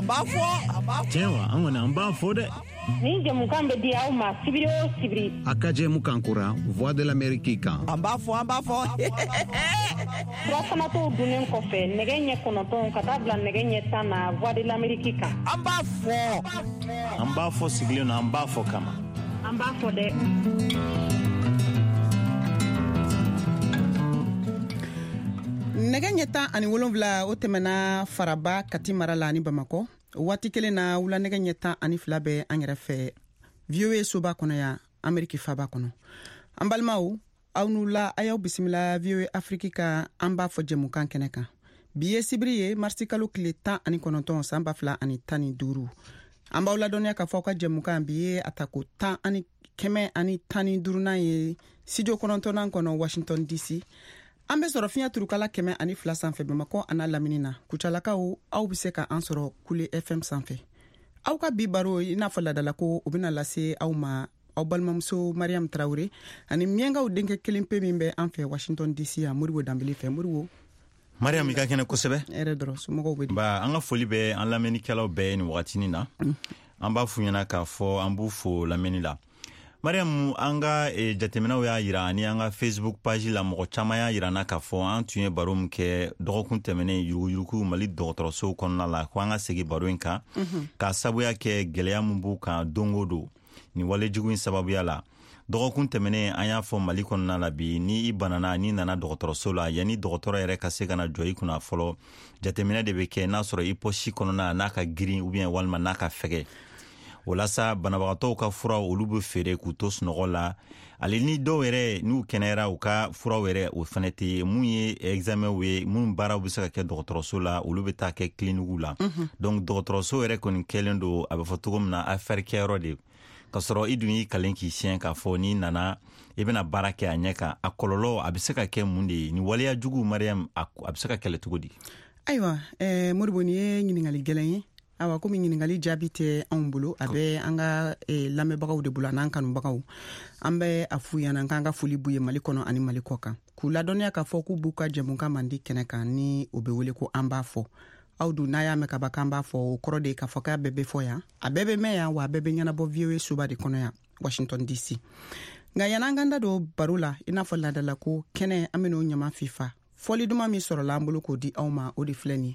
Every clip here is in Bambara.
Tiens, on a un bas faux de. Ni jamukan be di aw ma sibiri o sibiri. Akaje mukankura, voix de l'Amérique kan. Amba fo. Rafana to dunen kofe, nege nye konoton kata bla nege nye tana voix de l'Amérique kan. Amba fo Siglio na amba fo kama. Amba fo de. Nege nyeta ani wolonvla o temena Faraba Kati Marala ni Bamako. Wati kele na wula nege nyeta ani filabe angerefe. VOA soba kono ya Ameriki faba kono. Ambalmau au nula ayaw bisimila VOA Afriki ka amba fo jemukan keneka. Biye sibriye marsikalo kile 10 ani kononton samba fla ani tani duru. Amba ula donia ka foka jemukan biye atako 10 ani keme ani tani duru na ye studio kononton kono Washington DC. Ambe soro finya turukala keme ani fla sanfe Bamako ana laminina. Kuchalaka au biseka ansoro kule FM sanfe. Au ka bibaro ina fola dalako ubina lase au ma au balmamso Mariam Traoré ani mienga udenke kelimpe mimbe anfe Washington DC a muriwo dambili fe muriwo. Mariam ika kene kosebe? Eredro sumogo wedi. Ba anga foli be an lameni kala be ni wakatini na. Amba funyana ka fo ambu fo lameni la. Mariam anga jatemena ya yira ani anga Facebook page la mɔgɔ caman ya yira na ka fɔ an tun ye baro min kɛ dɔgɔkun tɛmɛnen yuruguyurugu Mali dɔgɔtɔrɔso kɔnɔna la ko an ka segi baro in kan ka sabuya kɛ gɛlɛya min b'u kan don o don ni walejugu in sababuya la dɔgɔkun tɛmɛnen an y'a fɔ Mali kɔnɔna la bi ni I banana ni nana dɔgɔtɔrɔso la yanni dɔgɔtɔrɔ yɛrɛ ka se ka na jɔ I kunna fɔlɔ jateminɛ de bɛ kɛ n'a sɔrɔ I poche kɔnɔna n'a ka girin ou bien walima n'a ka fɛgɛ. Walasa banabagatɔw ka furaw olu be feere k'u to sunɔgɔ la ale ni dɔw yɛrɛ n'u kɛnɛyara u ka furaw yɛrɛ o fɛnɛ tɛ mun ye examen ye mun baaraw bɛ se ka kɛ dɔgɔtɔrɔso la olu bɛ taa kɛ clinique la donc dɔgɔtɔrɔso yɛrɛ kɔni kɛlen don a bɛ fɔ cogo min na affaire kɛyɔrɔ de ka sɔrɔ I dun y'i kalen k'i siɲɛ k'a fɔ ni nana I bɛna baara kɛ a ɲɛ kan a kɔlɔlɔ a bɛ se ka kɛ mun de ye ni waleya jugu Mariam a bɛ se ka kɛlɛ cogo di. Ayiwa Moribo ni ye ɲininkali gɛlɛn ye. Awa komi ɲininkali jaabi tɛ anw bolo a bɛ an ka lamɛnbagaw de bolo n'an kanubagaw an bɛ a f'u ɲɛna k'an ka foli b'u ye Mali kɔnɔ ani Mali kɔ kan k'u ladɔnniya k'a fɔ k'u b'u ka jɛmukan mandi kɛnɛ kan ni o bɛ wele ko an b'a fɔ aw dun n'a y'a mɛn ka ban k'an b'a fɔ o kɔrɔ de ye k'a fɔ k'a bɛɛ bɛ fɔ yan a bɛɛ bɛ mɛn yan wa a bɛɛ bɛ ɲɛnabɔ VOA soba de kɔnɔ yan Washington DC nka yanni an ka da don baro la I n'a fɔ laadala ko kɛnɛ an bɛ n'o ɲama fifa fɔli duman min sɔrɔla an bolo k'o di aw ma o de filɛ nin ye.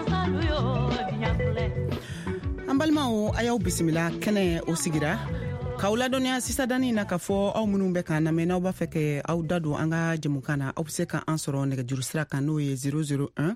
Balimaw ayaw bisimila kɛnɛ o sigira K'aw ladɔnniya sisadani na k'a fɔ aw minnu bɛ k'an lamɛn n'aw b'a fɛ kɛ aw da don an ka jɛmukan na aw bɛ se ka an sɔrɔ nɛgɛjuru sira kan n'o ye 001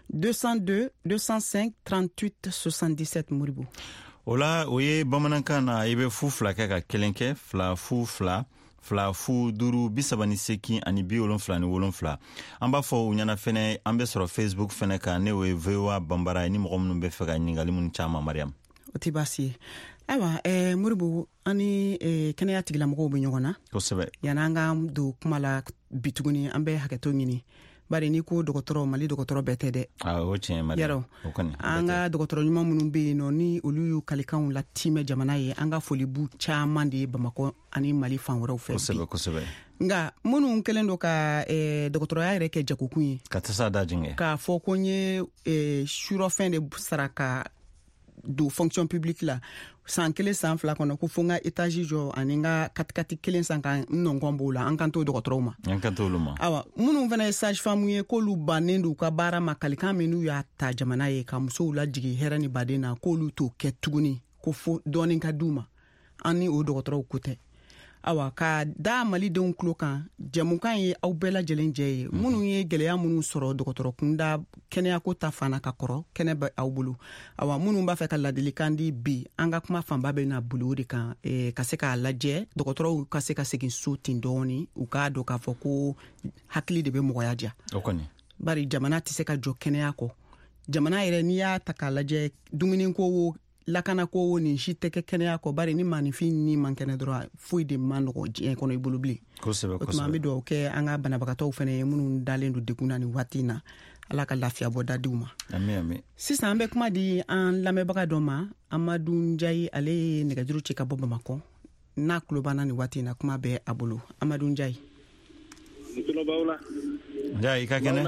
202 205 38 77 Moribo. O la o ye bamanankan na i bɛ fu fila kɛ ka kelen kɛ fila fu fila fila fu duuru 38 ani 77. An b'a fɔ u ɲɛna fɛnɛ an bɛ sɔrɔ Facebook fɛnɛ kan ne o ye VOA Bambara ni mɔgɔ minnu bɛ fɛ ka ɲininkali minnu caman Mariam. O tɛ baasi ye. Ayiwa Moribo ani kɛnɛya tigilamɔgɔw bɛ ɲɔgɔn na. Kosɛbɛ. Yanni an ka don kuma la bi tuguni an bɛ hakɛto ɲini. Bari ni ko dɔgɔtɔrɔ Mali dɔgɔtɔrɔ bɛɛ tɛ dɛ. O tiɲɛ Mariam. Yarɔ an ka dɔgɔtɔrɔ ɲuman minnu bɛ yen nɔ ni olu y'u kalikanw latimɛ jamana ye an ka foli b'u caman de ye Bamakɔ ani Mali fan wɛrɛw fɛ. Kosɛbɛ kosɛbɛ. Nka minnu kɛlen don ka dɔgɔtɔrɔya yɛrɛ kɛ jagokun ye. Ka tasa da jingɛ. K'a fɔ ko n ye surɔfɛn de sara ka don fonction publique la san kelen san fila kɔnɔ ko fo n ka étage jɔ ani n ka katikati kelen san ka n nɔngɔn b'o la an kan t'o dɔgɔtɔrɔw ma. An kan t'olu ma. Awa minnu fana ye sage femme ye k'olu bannen don u ka baara ma kalikan min n'u y'a ta jamana ye ka musow lajigi hɛrɛ ni baden na k'olu t'o kɛ tuguni ko fo dɔɔnin ka d'u ma an ni o dɔgɔtɔrɔw ko tɛ. Awa ka da Malidenw tulo kan jɛmukan ye aw bɛɛ lajɛlen jɛ ye minnu ye gɛlɛya minnu sɔrɔ dɔgɔtɔrɔ kunda kɛnɛyako ta fana ka kɔrɔ kɛnɛ bɛ aw bolo. Awa minnu b'a fɛ ka ladilikan di bi an ka kuma fanba bɛ na boli o de kan ka se k'a lajɛ dɔgɔtɔrɔw ka se ka segin so ten dɔɔni u k'a dɔn k'a fɔ ko hakili de bɛ mɔgɔya diya. O kɔni. Bari jamana tɛ se ka jɔ kɛnɛya kɔ. Jamana yɛrɛ n'i y'a ta k'a lajɛ dumuni ko lakana ko ni si tɛ kɛ kɛnɛya kɔ bari ni maanifin ni man kɛnɛ dɔrɔn foyi de man nɔgɔ diɲɛ kɔnɔ i bolo bilen. Kosɛbɛ kosɛbɛ. O tuma an bɛ dugawu kɛ an ka banabagatɔw fana ye minnu dalen don degun na ni waati in na Ala ka lafiya bɔ da diw ma. Amin amin. Sisan an bɛ kuma di an lamɛnbaga dɔ ma Amadu Njayi ale ye nɛgɛjuru ci ka bɔ Bamakɔ n'a tulo banna ni waati in na kuma bɛ a bolo Amadu Njayi. Ntulobawla. Njayi ka kɛnɛ.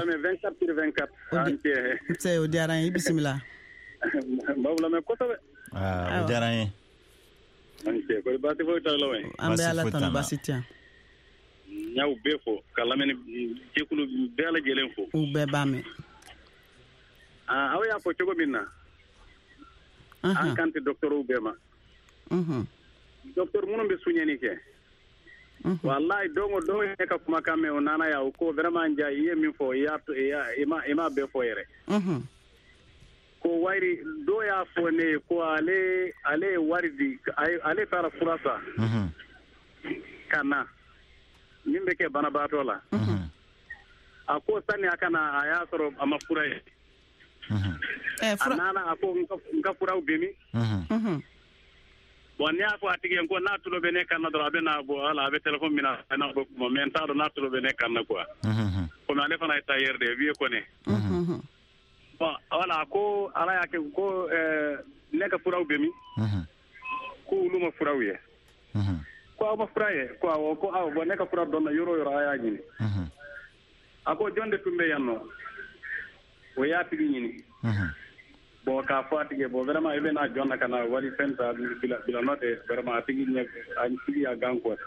24/24. O diyara n ye i bisimila. Bawla me kosɛbɛ. O diyara n ye. An bɛ Ala tanu baasi tɛ yan. N y'aw bɛɛ fɔ ka lamɛnni jɛkulu bɛɛ lajɛlen fɔ. U bɛɛ b'a mɛn. Aw y'a fɔ cogo min na an kan tɛ dɔgɔtɔrɔw bɛɛ ma. Dɔgɔtɔrɔ minnu bɛ suɲɛni kɛ. Wallahi don o don e ka kumakan mɛn o nana ya o ko vraiment Njayi i ye min fɔ i ma bɛɛ fɔ yɛrɛ. Ko wari dɔ y'a fɔ ne ye ko ale ye wari di ale taara fura sa ka na min bɛ kɛ banabaatɔ la a ko sani a kana a y'a sɔrɔ a ma fura ye a nana a ko n ka furaw bɛ min bon ne y'a fɔ a tigi ye ko n'a tulo bɛ ne kan na dɔrɔn a bɛ na bɔ ala a bɛ téléphone minɛ a na bɔ kuma mais n t'a dɔn n'a tulo bɛ ne kan na quoi comme ale fana ye tailleur de vie kɔnɛ. Bon voilà ko ala y'a kɛ ko ne ka furaw bɛ min ko olu ma furaw ye ko aw ma fura ye ko awɔ ko awɔ bon ne ka fura dɔn na yɔrɔ o yɔrɔ a y'a ɲini a ko jɔn de tun bɛ yan nɔ o y'a tigi ɲini bon k'a fɔ a tigi ye bon vraiment i bɛ n'a jɔn na ka na wari fɛn ta bila nɔ tɛ vraiment a tigi y'a gan quoi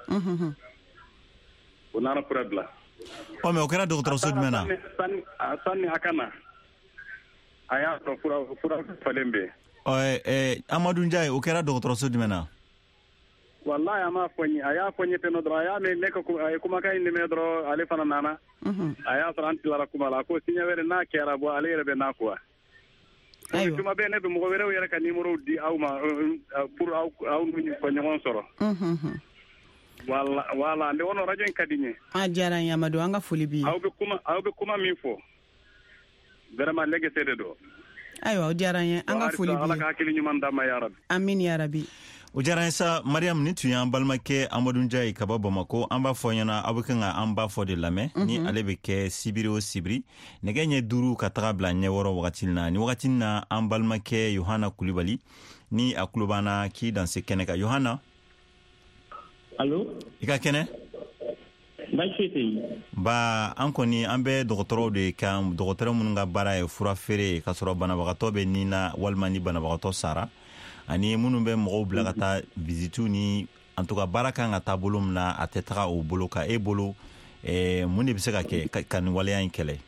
o nana fura bila. Mais o kɛra dɔgɔtɔrɔso jumɛn na? Sani a ka na a y'a sɔrɔ fura falen bɛ yen. Amadu Njayi o kɛra dɔgɔtɔrɔso jumɛn na? Wallahi a m'a fɔ n ye a y'a fɔ n ye ten dɔrɔn a y'a mɛn ne ka a ye kumakan in mɛn dɔrɔn ale fana nana a y'a sɔrɔ an tilara kuma la a ko siɲɛ wɛrɛ n'a kɛra bɔ ale yɛrɛ bɛ n'a quoi. Tuma bɛɛ ne bɛ mɔgɔ wɛrɛw yɛrɛ ka numéro di aw ma pour aw n'u ka ɲɔgɔn sɔrɔ. Wala ne kɔnɔ radio in ka di n ye. A diyara n ye Amadu an ka foli b'i ye. Aw bɛ kuma min fɔ vraiment nɛgɛse de don. Ayiwa o diyara n ye an ka foli b'i ye. Ala ka hakili ɲuman d'a ma yarabi. Amin yarabi. O diyara n sa Mariam ni tun y'an balimakɛ Amadu Njayi ka bɔ Bamakɔ an b'a fɔ ɲɛna aw bɛ kan ka an b'a fɔ de lamɛn ni ale bɛ kɛ sibiri o sibiri nɛgɛ ɲɛ 5 ka taga bila ɲɛ 6 wagati na ni wagati na an balimakɛ Yohana Kulibali ni a tulo b'an k'i danse kɛnɛ kan Yohana. Allo i ka kɛnɛ? Baasi tɛ ba an kɔni an bɛ dɔgɔtɔrɔw de kan dɔgɔtɔrɔ minnu ka baara ye fura feere ka sɔrɔ banabagatɔ bɛ nin na walima ni banabagatɔ sara ani minnu bɛ mɔgɔw bila ka taa visite ni en tout cas baara kan ka taa bolo min na a tɛ taga o bolo ka e bolo mun de bɛ se ka kɛ ka nin waleya in kɛlɛ?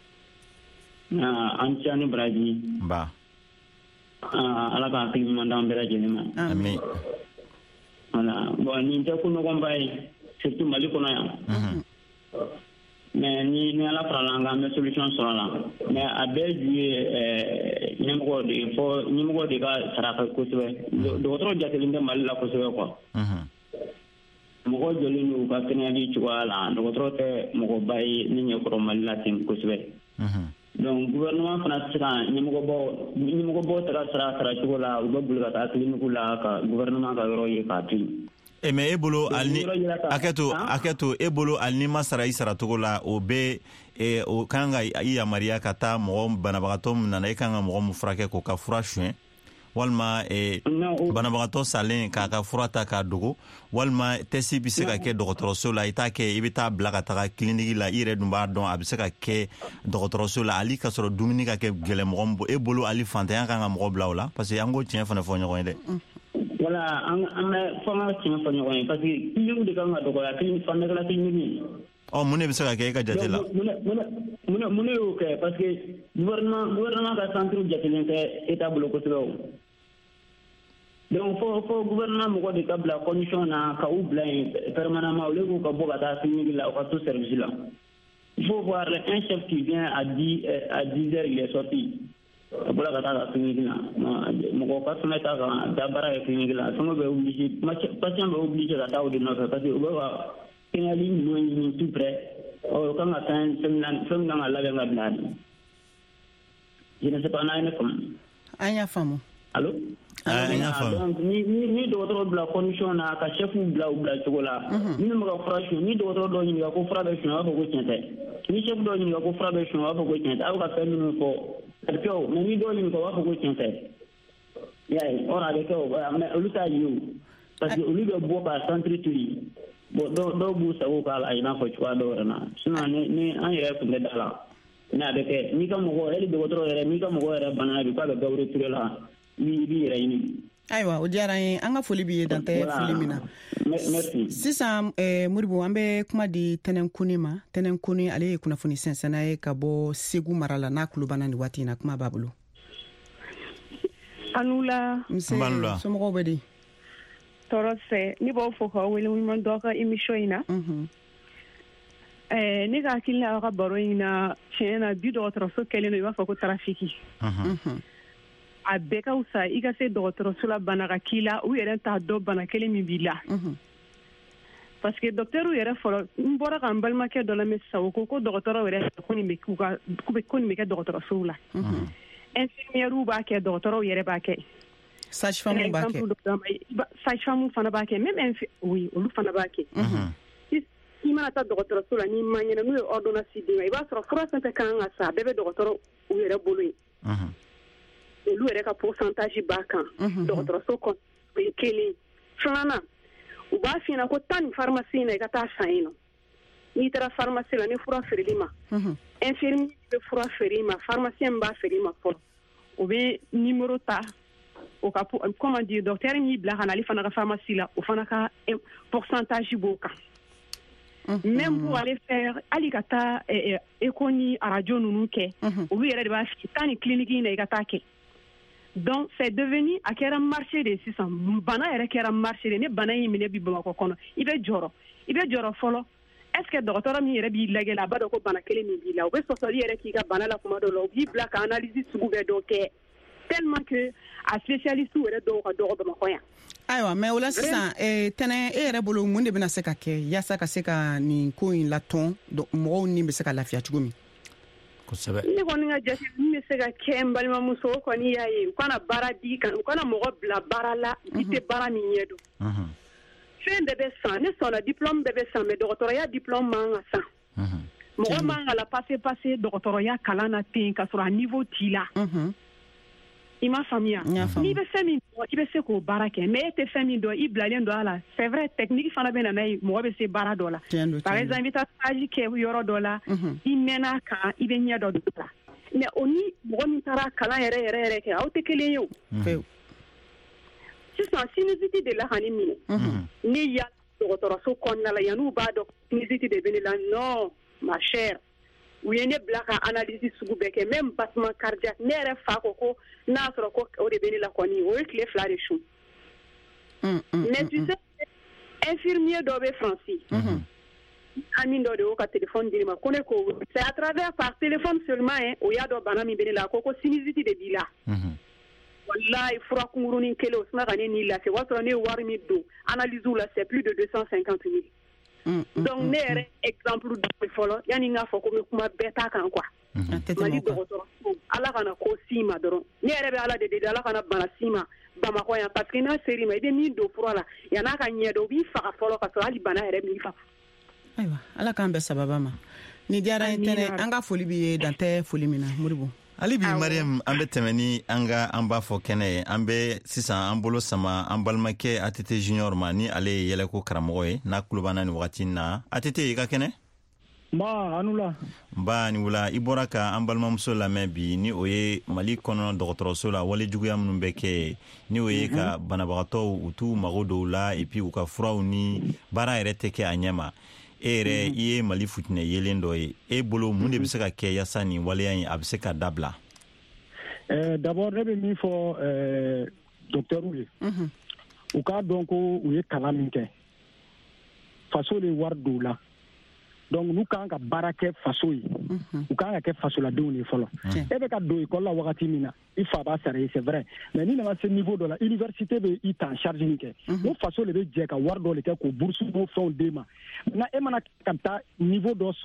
An ci ani baraji ba ala ka hakili ɲuman d'an bɛɛ lajɛlen ma. Amin. voilà bon ni te ko no gombay surtout mali kono ya mais ni ala pralanga me solution sur la mais abe du nyamgo de ka saraka ko sebe do tro jatelinde mali la ko sebe ko mo joli no ka kenali chwala do tro te mo bay ni nyoko mali la tin ko sebe donc gouvernement fana sira nyamgo bo tara chwala u babul ka clinique la ka gouvernement ka roye ka tin mais ebolo alni aketo ebolo alni masara isara togola obe o kanga iya maria kata mo banabagato nana ikanga mo mufrake ko ka furashwe walma banabagato salen ka furata ka dogo walma tesi biseka ke doctorso la itake ibita blaga ta clinique la ire dumba don abiseka ke doctorso la ali ka soro dumini ka ke gele mo ebolo ali fanta kanga mo blawla parce que ango tien fana fo nyogo de voilà on fama tien fo nyogo parce que limu de kanga dogo la clinique fana la clinique oh mune biseka ke ka jatela mune o ke parce que gouvernement ka centre jatelen ke état bloco selo donc faut gouvernement mo de kabla condition na ka oubla permanemment le ko bo ka clinique la ko tout service là il faut voir un chef qui vient à 10h il est sorti pour la ta clinique là mo ko ka suneta ka dabara clinique là songo be obligé patient be obligé ka taw de no parce que ba ina ligne no tout près o quand attend semaine la venga blad je ne sais pas na comme anya famo allô donc ni docteur bla condition na ka chef bla chocolat ni mo ka frashu ni docteur do ni ko frabe shino ko ko tente ni chef do ni ko frabe shino ko ko tente aw ka fenu ko ko mais ni do ni ko ko tente yaay ora de ko mais luta yu parce que au lieu de boire centre tuli do bu sa ko ala ina ko chwa do rena sina ni an yere ko dala na de ke ni ka mo ko ele docteur yere ni ka mo ko yere banana bi ka be gawre tuli la bi rayni aywa o diyara ye an ka foli bi ye dante fili min na sisan moribo an bɛ kuma di tɛnɛnkuni ma tɛnɛnkuni ale ye kunnafoni sɛnsɛnna ye ka bɔ segu mara la n'a kulubana ni waati in na kuma b'a bolo anula somɔgɔw bɛ di tɔɔrɔ fɛ ne b'aw fɔ k'aw wele ɲuman dɔ ka émission in na ne ka hakili la aw ka baro in na tiɲɛ na bi dɔgɔtɔrɔso kɛlen don i b'a fɔ ko tarafiki a bɛɛ ka wusa i ka se dɔgɔtɔrɔso la bana ka k'i la u yɛrɛ t'a dɔn bana kelen min b'i la parce que docteur yɛrɛ fɔlɔ n bɔra ka n balimakɛ dɔ lamɛn sisan o ko dɔgɔtɔrɔ yɛrɛ ko nin bɛ kɛ dɔgɔtɔrɔsow la infirmières b'a kɛ dɔgɔtɔrɔw yɛrɛ b'a kɛ sage-femme b'a kɛ sage-femme fana b'a kɛ même oui olu fana b'a kɛ i mana taa dɔgɔtɔrɔso la n'i ma ɲɛna n'u ye ordonnance d'i ma i b'a sɔrɔ fura fɛn fɛn kan ka sa a bɛɛ bɛ dɔgɔtɔrɔ u yɛrɛ bolo yen olu yɛrɛ ka pourcentage b'a kan dɔgɔtɔrɔso kɔnɔ o ye kelen filanan u b'a f'i ɲɛna ko taa nin pharmacie in na i ka taa san yen nɔ n'i taara pharmacie la ni fura feereli ma infirmier bɛ fura feere i ma pharmacien b'a feere i ma fɔlɔ o bɛ numéro ta o ka comment dire docteur y'i bila ka na ale fana ka pharmacie la o fana ka pourcentage b'o kan même pour aller faire ali ka taa écho ni radio ninnu kɛ olu yɛrɛ de b'a f'i taa nin clinique in na i ka taa kɛ donc c'est devenu a kɛra marché de sisan bana yɛrɛ kɛra marché de ne bana in minɛ bi Bamakɔ kɔnɔ i bɛ jɔrɔ fɔlɔ est-ce que dɔgɔtɔrɔ min yɛrɛ b'i lajɛ la a b'a dɔn ko bana kelen min b'i la u bɛ sɔsɔli yɛrɛ k'i ka bana la kuma dɔw la u b'i bila ka analyse sugu bɛɛ dɔ kɛ tellement que a spécialiste yɛrɛ dɔw ka dɔgɔ Bamakɔ yan ayiwa mais o la sisan tɛnɛ e yɛrɛ bolo mun de bɛna se ka kɛ yaasa ka se ka nin ko in latɔn mɔgɔw ni bɛ se ka lafiya cogo min kosɛbɛ ne kɔni ka jate min bɛ se ka kɛ n balimamuso o kɔni y'a ye u kana baara di kan u kana mɔgɔ bila baara la i tɛ baara min ɲɛ dɔn fɛn bɛɛ bɛ san ne sɔnna diplôme bɛɛ bɛ san mais dɔgɔtɔrɔya diplôme man ka san mɔgɔ man ka la passer dɔgɔtɔrɔya kalan na ten ka sɔrɔ a niveau t'i la i ma faamuya n'i bɛ fɛn min dɔn i bɛ se k'o baara kɛ mais e tɛ fɛn min dɔn i bilalen don a la c'est vrai technique fana bɛ na n'a ye mɔgɔ bɛ se baara dɔ la par exemple i bɛ taa stage kɛ yɔrɔ dɔ la i mɛnna a kan i bɛ ɲɛ dɔ don a la mais o ni mɔgɔ min taara kalan yɛrɛ kɛ aw tɛ kelen ye o sisan sinusite de la ka ne minɛ ne ya dɔgɔtɔrɔso kɔnɔna la yan'u b'a dɔn sinusite de bɛ ne la non ma chère u ye ne bila ka analyse sugu bɛɛ kɛ même battement cardiaque ne yɛrɛ fa ko n'a sɔrɔ ko o de bɛ ne la kɔni o ye tile 2 de su mais tu sais infirmier dɔ bɛ France ami dɔ de y'o ka téléphone di ma ko ne ko c'est à travers par téléphone seulement o y'a dɔn bana min bɛ ne la ko sinusite de b'i la wallahi fura kungurunin kelen o sina ka ne ni lafiya o y'a sɔrɔ ne ye wari min don analyse la c'est plus de 250 000 donc ne yɛrɛ exemple dɔ fɔlɔ yanni n k'a fɔ ko n bɛ kuma bɛɛ t'a kan quoi Mali dɔgɔtɔrɔso ala kana ko s'i ma dɔrɔn ne yɛrɛ bɛ ala de deli ala kana bana s'i ma Bamakɔ yan parce que n'a ser'i ma i bɛ min don fura la yan'a ka ɲɛ dɔn o b'i faga fɔlɔ ka sɔrɔ hali bana yɛrɛ b'i faga. Ayiwa ala k'an bɛɛ sababa ma ni diyara n tɛnɛ an ka foli b'i ye dan tɛ foli min na Moribo. Ali bi Mariam an bɛ tɛmɛ ni an b'a fɔ kɛnɛ ye an bɛ sisan an bolo sama an balimakɛ ATT Junior ma ni ale ye yɛlɛko karamɔgɔ ye n'a kulo b'an na nin wagati na ATT i ka kɛnɛ. Anula ni wula i bɔra ka an balimamuso lamɛn bi ni o ye Mali kɔnɔ dɔgɔtɔrɔso la wale juguya minnu bɛ kɛ ni o ye ka banabagatɔw u t'u mago dɔw la et puis u ka furaw ni baara yɛrɛ tɛ kɛ a ɲɛma e yɛrɛ i ye Mali futinɛ yelen dɔ ye e bolo mun de bɛ se ka kɛ yasa nin waleya in a bɛ se ka dabila. D'abord ne bɛ min fɔ docteurw ye u k'a dɔn ko u ye kalan min kɛ faso de wari don la donc n'u kan ka baara kɛ faso ye u kan ka kɛ fasoladenw de fɔlɔ e bɛ ka don école la wagati min na i fa b'a sara ye c'est vrai mais ni nana se niveau dɔ la université bɛ i ta en charge min kɛ o faso de bɛ jɛ ka wari dɔ de kɛ k'o bourse n'o fɛnw d'e ma maintenant e mana ka taa niveau dɔ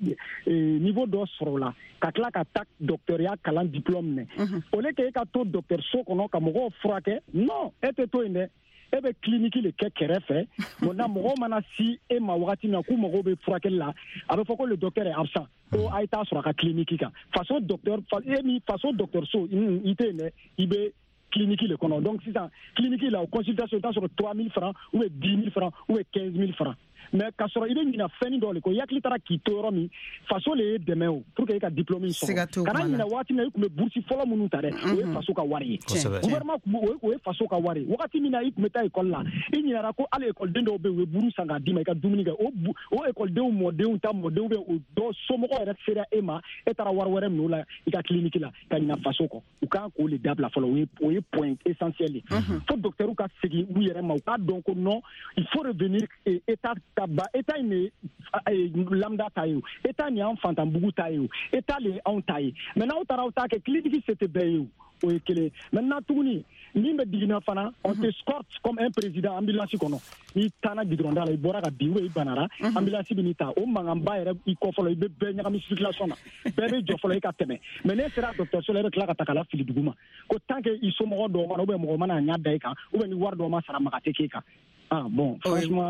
sɔrɔ la ka tila ka taa docteuriat kalan diplôme minɛ au lieu que e ka to docteurso kɔnɔ ka mɔgɔw furakɛ non e tɛ to yen dɛ e bɛ clinique le kɛ kɛrɛfɛ maintenant mɔgɔw mana si e ma wagati min na k'u mago bɛ furakɛli la a bɛ fɔ ko le docteur est absent ko a ye taa sɔrɔ a ka clinique kan faso docteurso i tɛ yen dɛ i bɛ clinique le kɔnɔ donc sisan clinique la o consultation i t'a sɔrɔ 3 000 francs ou bien 10 000 francs ou bien 15 000 francs mais ka sɔrɔ i bɛ ɲina fɛn dɔ le ko yakili taara k'i to yɔrɔ min faso le ye dɛmɛ o pour que e ka diplôme sɔrɔ kana ɲina waati min na i tun bɛ bourse fɔlɔ minnu ta dɛ o ye faso ka wari ye gouvernement o ye faso ka wari ye wagati min na i tun bɛ taa école la i ɲinara ko hali écoleden dɔw bɛ yen u ye buru san k'a d'i ma i ka dumuni kɛ o écoldenw mɔdenw ta mɔdenw bɛ o dɔ somɔgɔw yɛrɛ sera e ma e taara wari wɛrɛ minɛ o la i ka clinique la ka ɲina faso kɔ u kan k'o le dabila fɔlɔ o ye point essentiel ye fo docteurw ka segin u yɛrɛ ma u k'a dɔn ko non il faut revenir état ka ba état in lambda ta ye o état ni an fantanbugu ta ye o état le anw ta ye mais n'aw taara aw ta kɛ clinique se tɛ bɛɛ ye o ye kelen maintenant tuguni min bɛ diginna fana on t'escorte comme un président ambulance kɔnɔ n'i taara gidɔrɔnda la i bɔra ka bin ou i banara ambulance bɛ n'i ta o mankanba yɛrɛ i kɔ fɔlɔ i bɛ bɛɛ ɲagami circulation na bɛɛ bɛ jɔ fɔlɔ i ka tɛmɛ mais n'e sera dɔgɔtɔrɔso la e bɛ tila ka ta ka lafili dugu ma ko tant que i somɔgɔ dɔw mana ou bien mɔgɔ mana a ɲɛ da i kan ou bien ni wari dɔw ma sara maga tɛ k'e kan. Ah bon, franchement,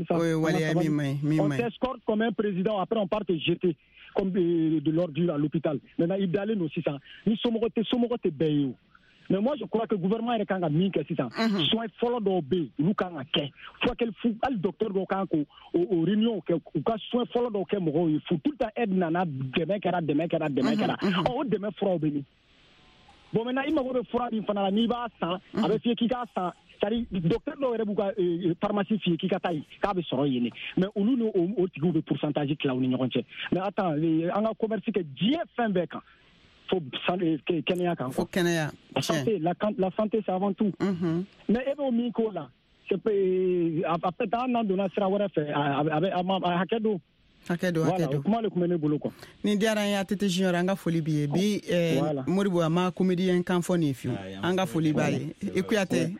on t'escorte comme un président, après on part te jeter comme de l'ordure à l'hôpital. Maintenant, il d'aller aussi ça. Nous sommes te bayer. Mais moi, je crois que le gouvernement est quand même c'est ça. Soit follow d'obé, nous quand on fait. Soit quel fou, le docteur doit quand au réunion, ou quand soit follow d'obé, il faut tout le temps aide nana demain kara. Oh demain fera béni. Bon maintenant, il m'a vu fera une fois la niva ça, avec qui a ça. C'est-à-dire docteur dɔw yɛrɛ b'u ka pharmacie f'i ye k'i ka taa yen k'a bɛ sɔrɔ yen mais olu ni o tigiw bɛ pourcentage tila u ni ɲɔgɔn cɛ mais attends an ka commerce kɛ diɲɛ fɛn bɛɛ kan fo kɛnɛya kan fo kɛnɛya la santé c'est avant tout mais e b'o min k'o la c'est peut être an n'an donna sira wɛrɛ fɛ a hakɛ don kuma le kun bɛ ne bolo quoi ni diyara an ye ATT Junior an ka foli b'i ye bi Moribo a ma comédien kan fɔ nin fiyewu an ka foli b'a ye i Kuyate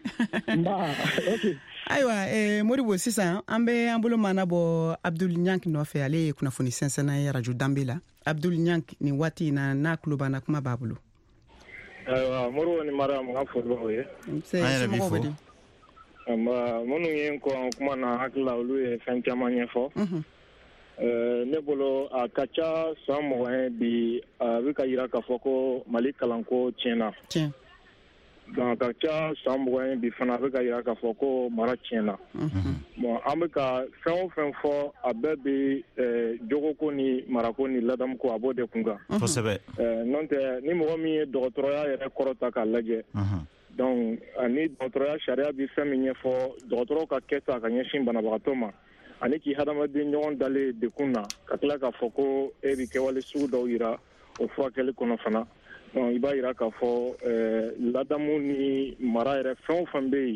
ayiwa Moribo sisan an bɛ an bolo mana bɔ Abdul Ɲanki nɔfɛ ale ye kunnafoni sɛnsɛnna ye radio Danbe la Abdul Ɲanki nin waati in na n'a tulo banna kuma b'a bolo. Ayiwa Moribo ni Mariam n ka foli b'aw ye an yɛrɛ b'i fo minnu ye n kɔ kuma na hakili la olu ye fɛn caman ɲɛfɔ ne bolo a ka ca san 20 bi a bɛ ka yira k'a fɔ ko Mali kalanko tiɲɛna donc a ka ca san 20 bi fana a bɛ ka yira k'a fɔ ko mara tiɲɛna bon an bɛ ka fɛn o fɛn fɔ a bɛɛ bɛ jogoko ni marako ni ladamuko a b'o de kun kan kosɛbɛ n'o tɛ ni mɔgɔ min ye dɔgɔtɔrɔya yɛrɛ kɔrɔta k'a lajɛ donc ni dɔgɔtɔrɔya sariya bɛ fɛn min ɲɛfɔ dɔgɔtɔrɔw ka kɛta ka ɲɛsin banabagatɔ ma ani k'i hadamaden ɲɔgɔn dalen dekun na ka tila k'a fɔ ko e bɛ kɛwale sugu dɔw yira o furakɛli kɔnɔ fana donc i b'a yira k'a fɔ ladamu ni mara yɛrɛ fɛn o fɛn bɛ yen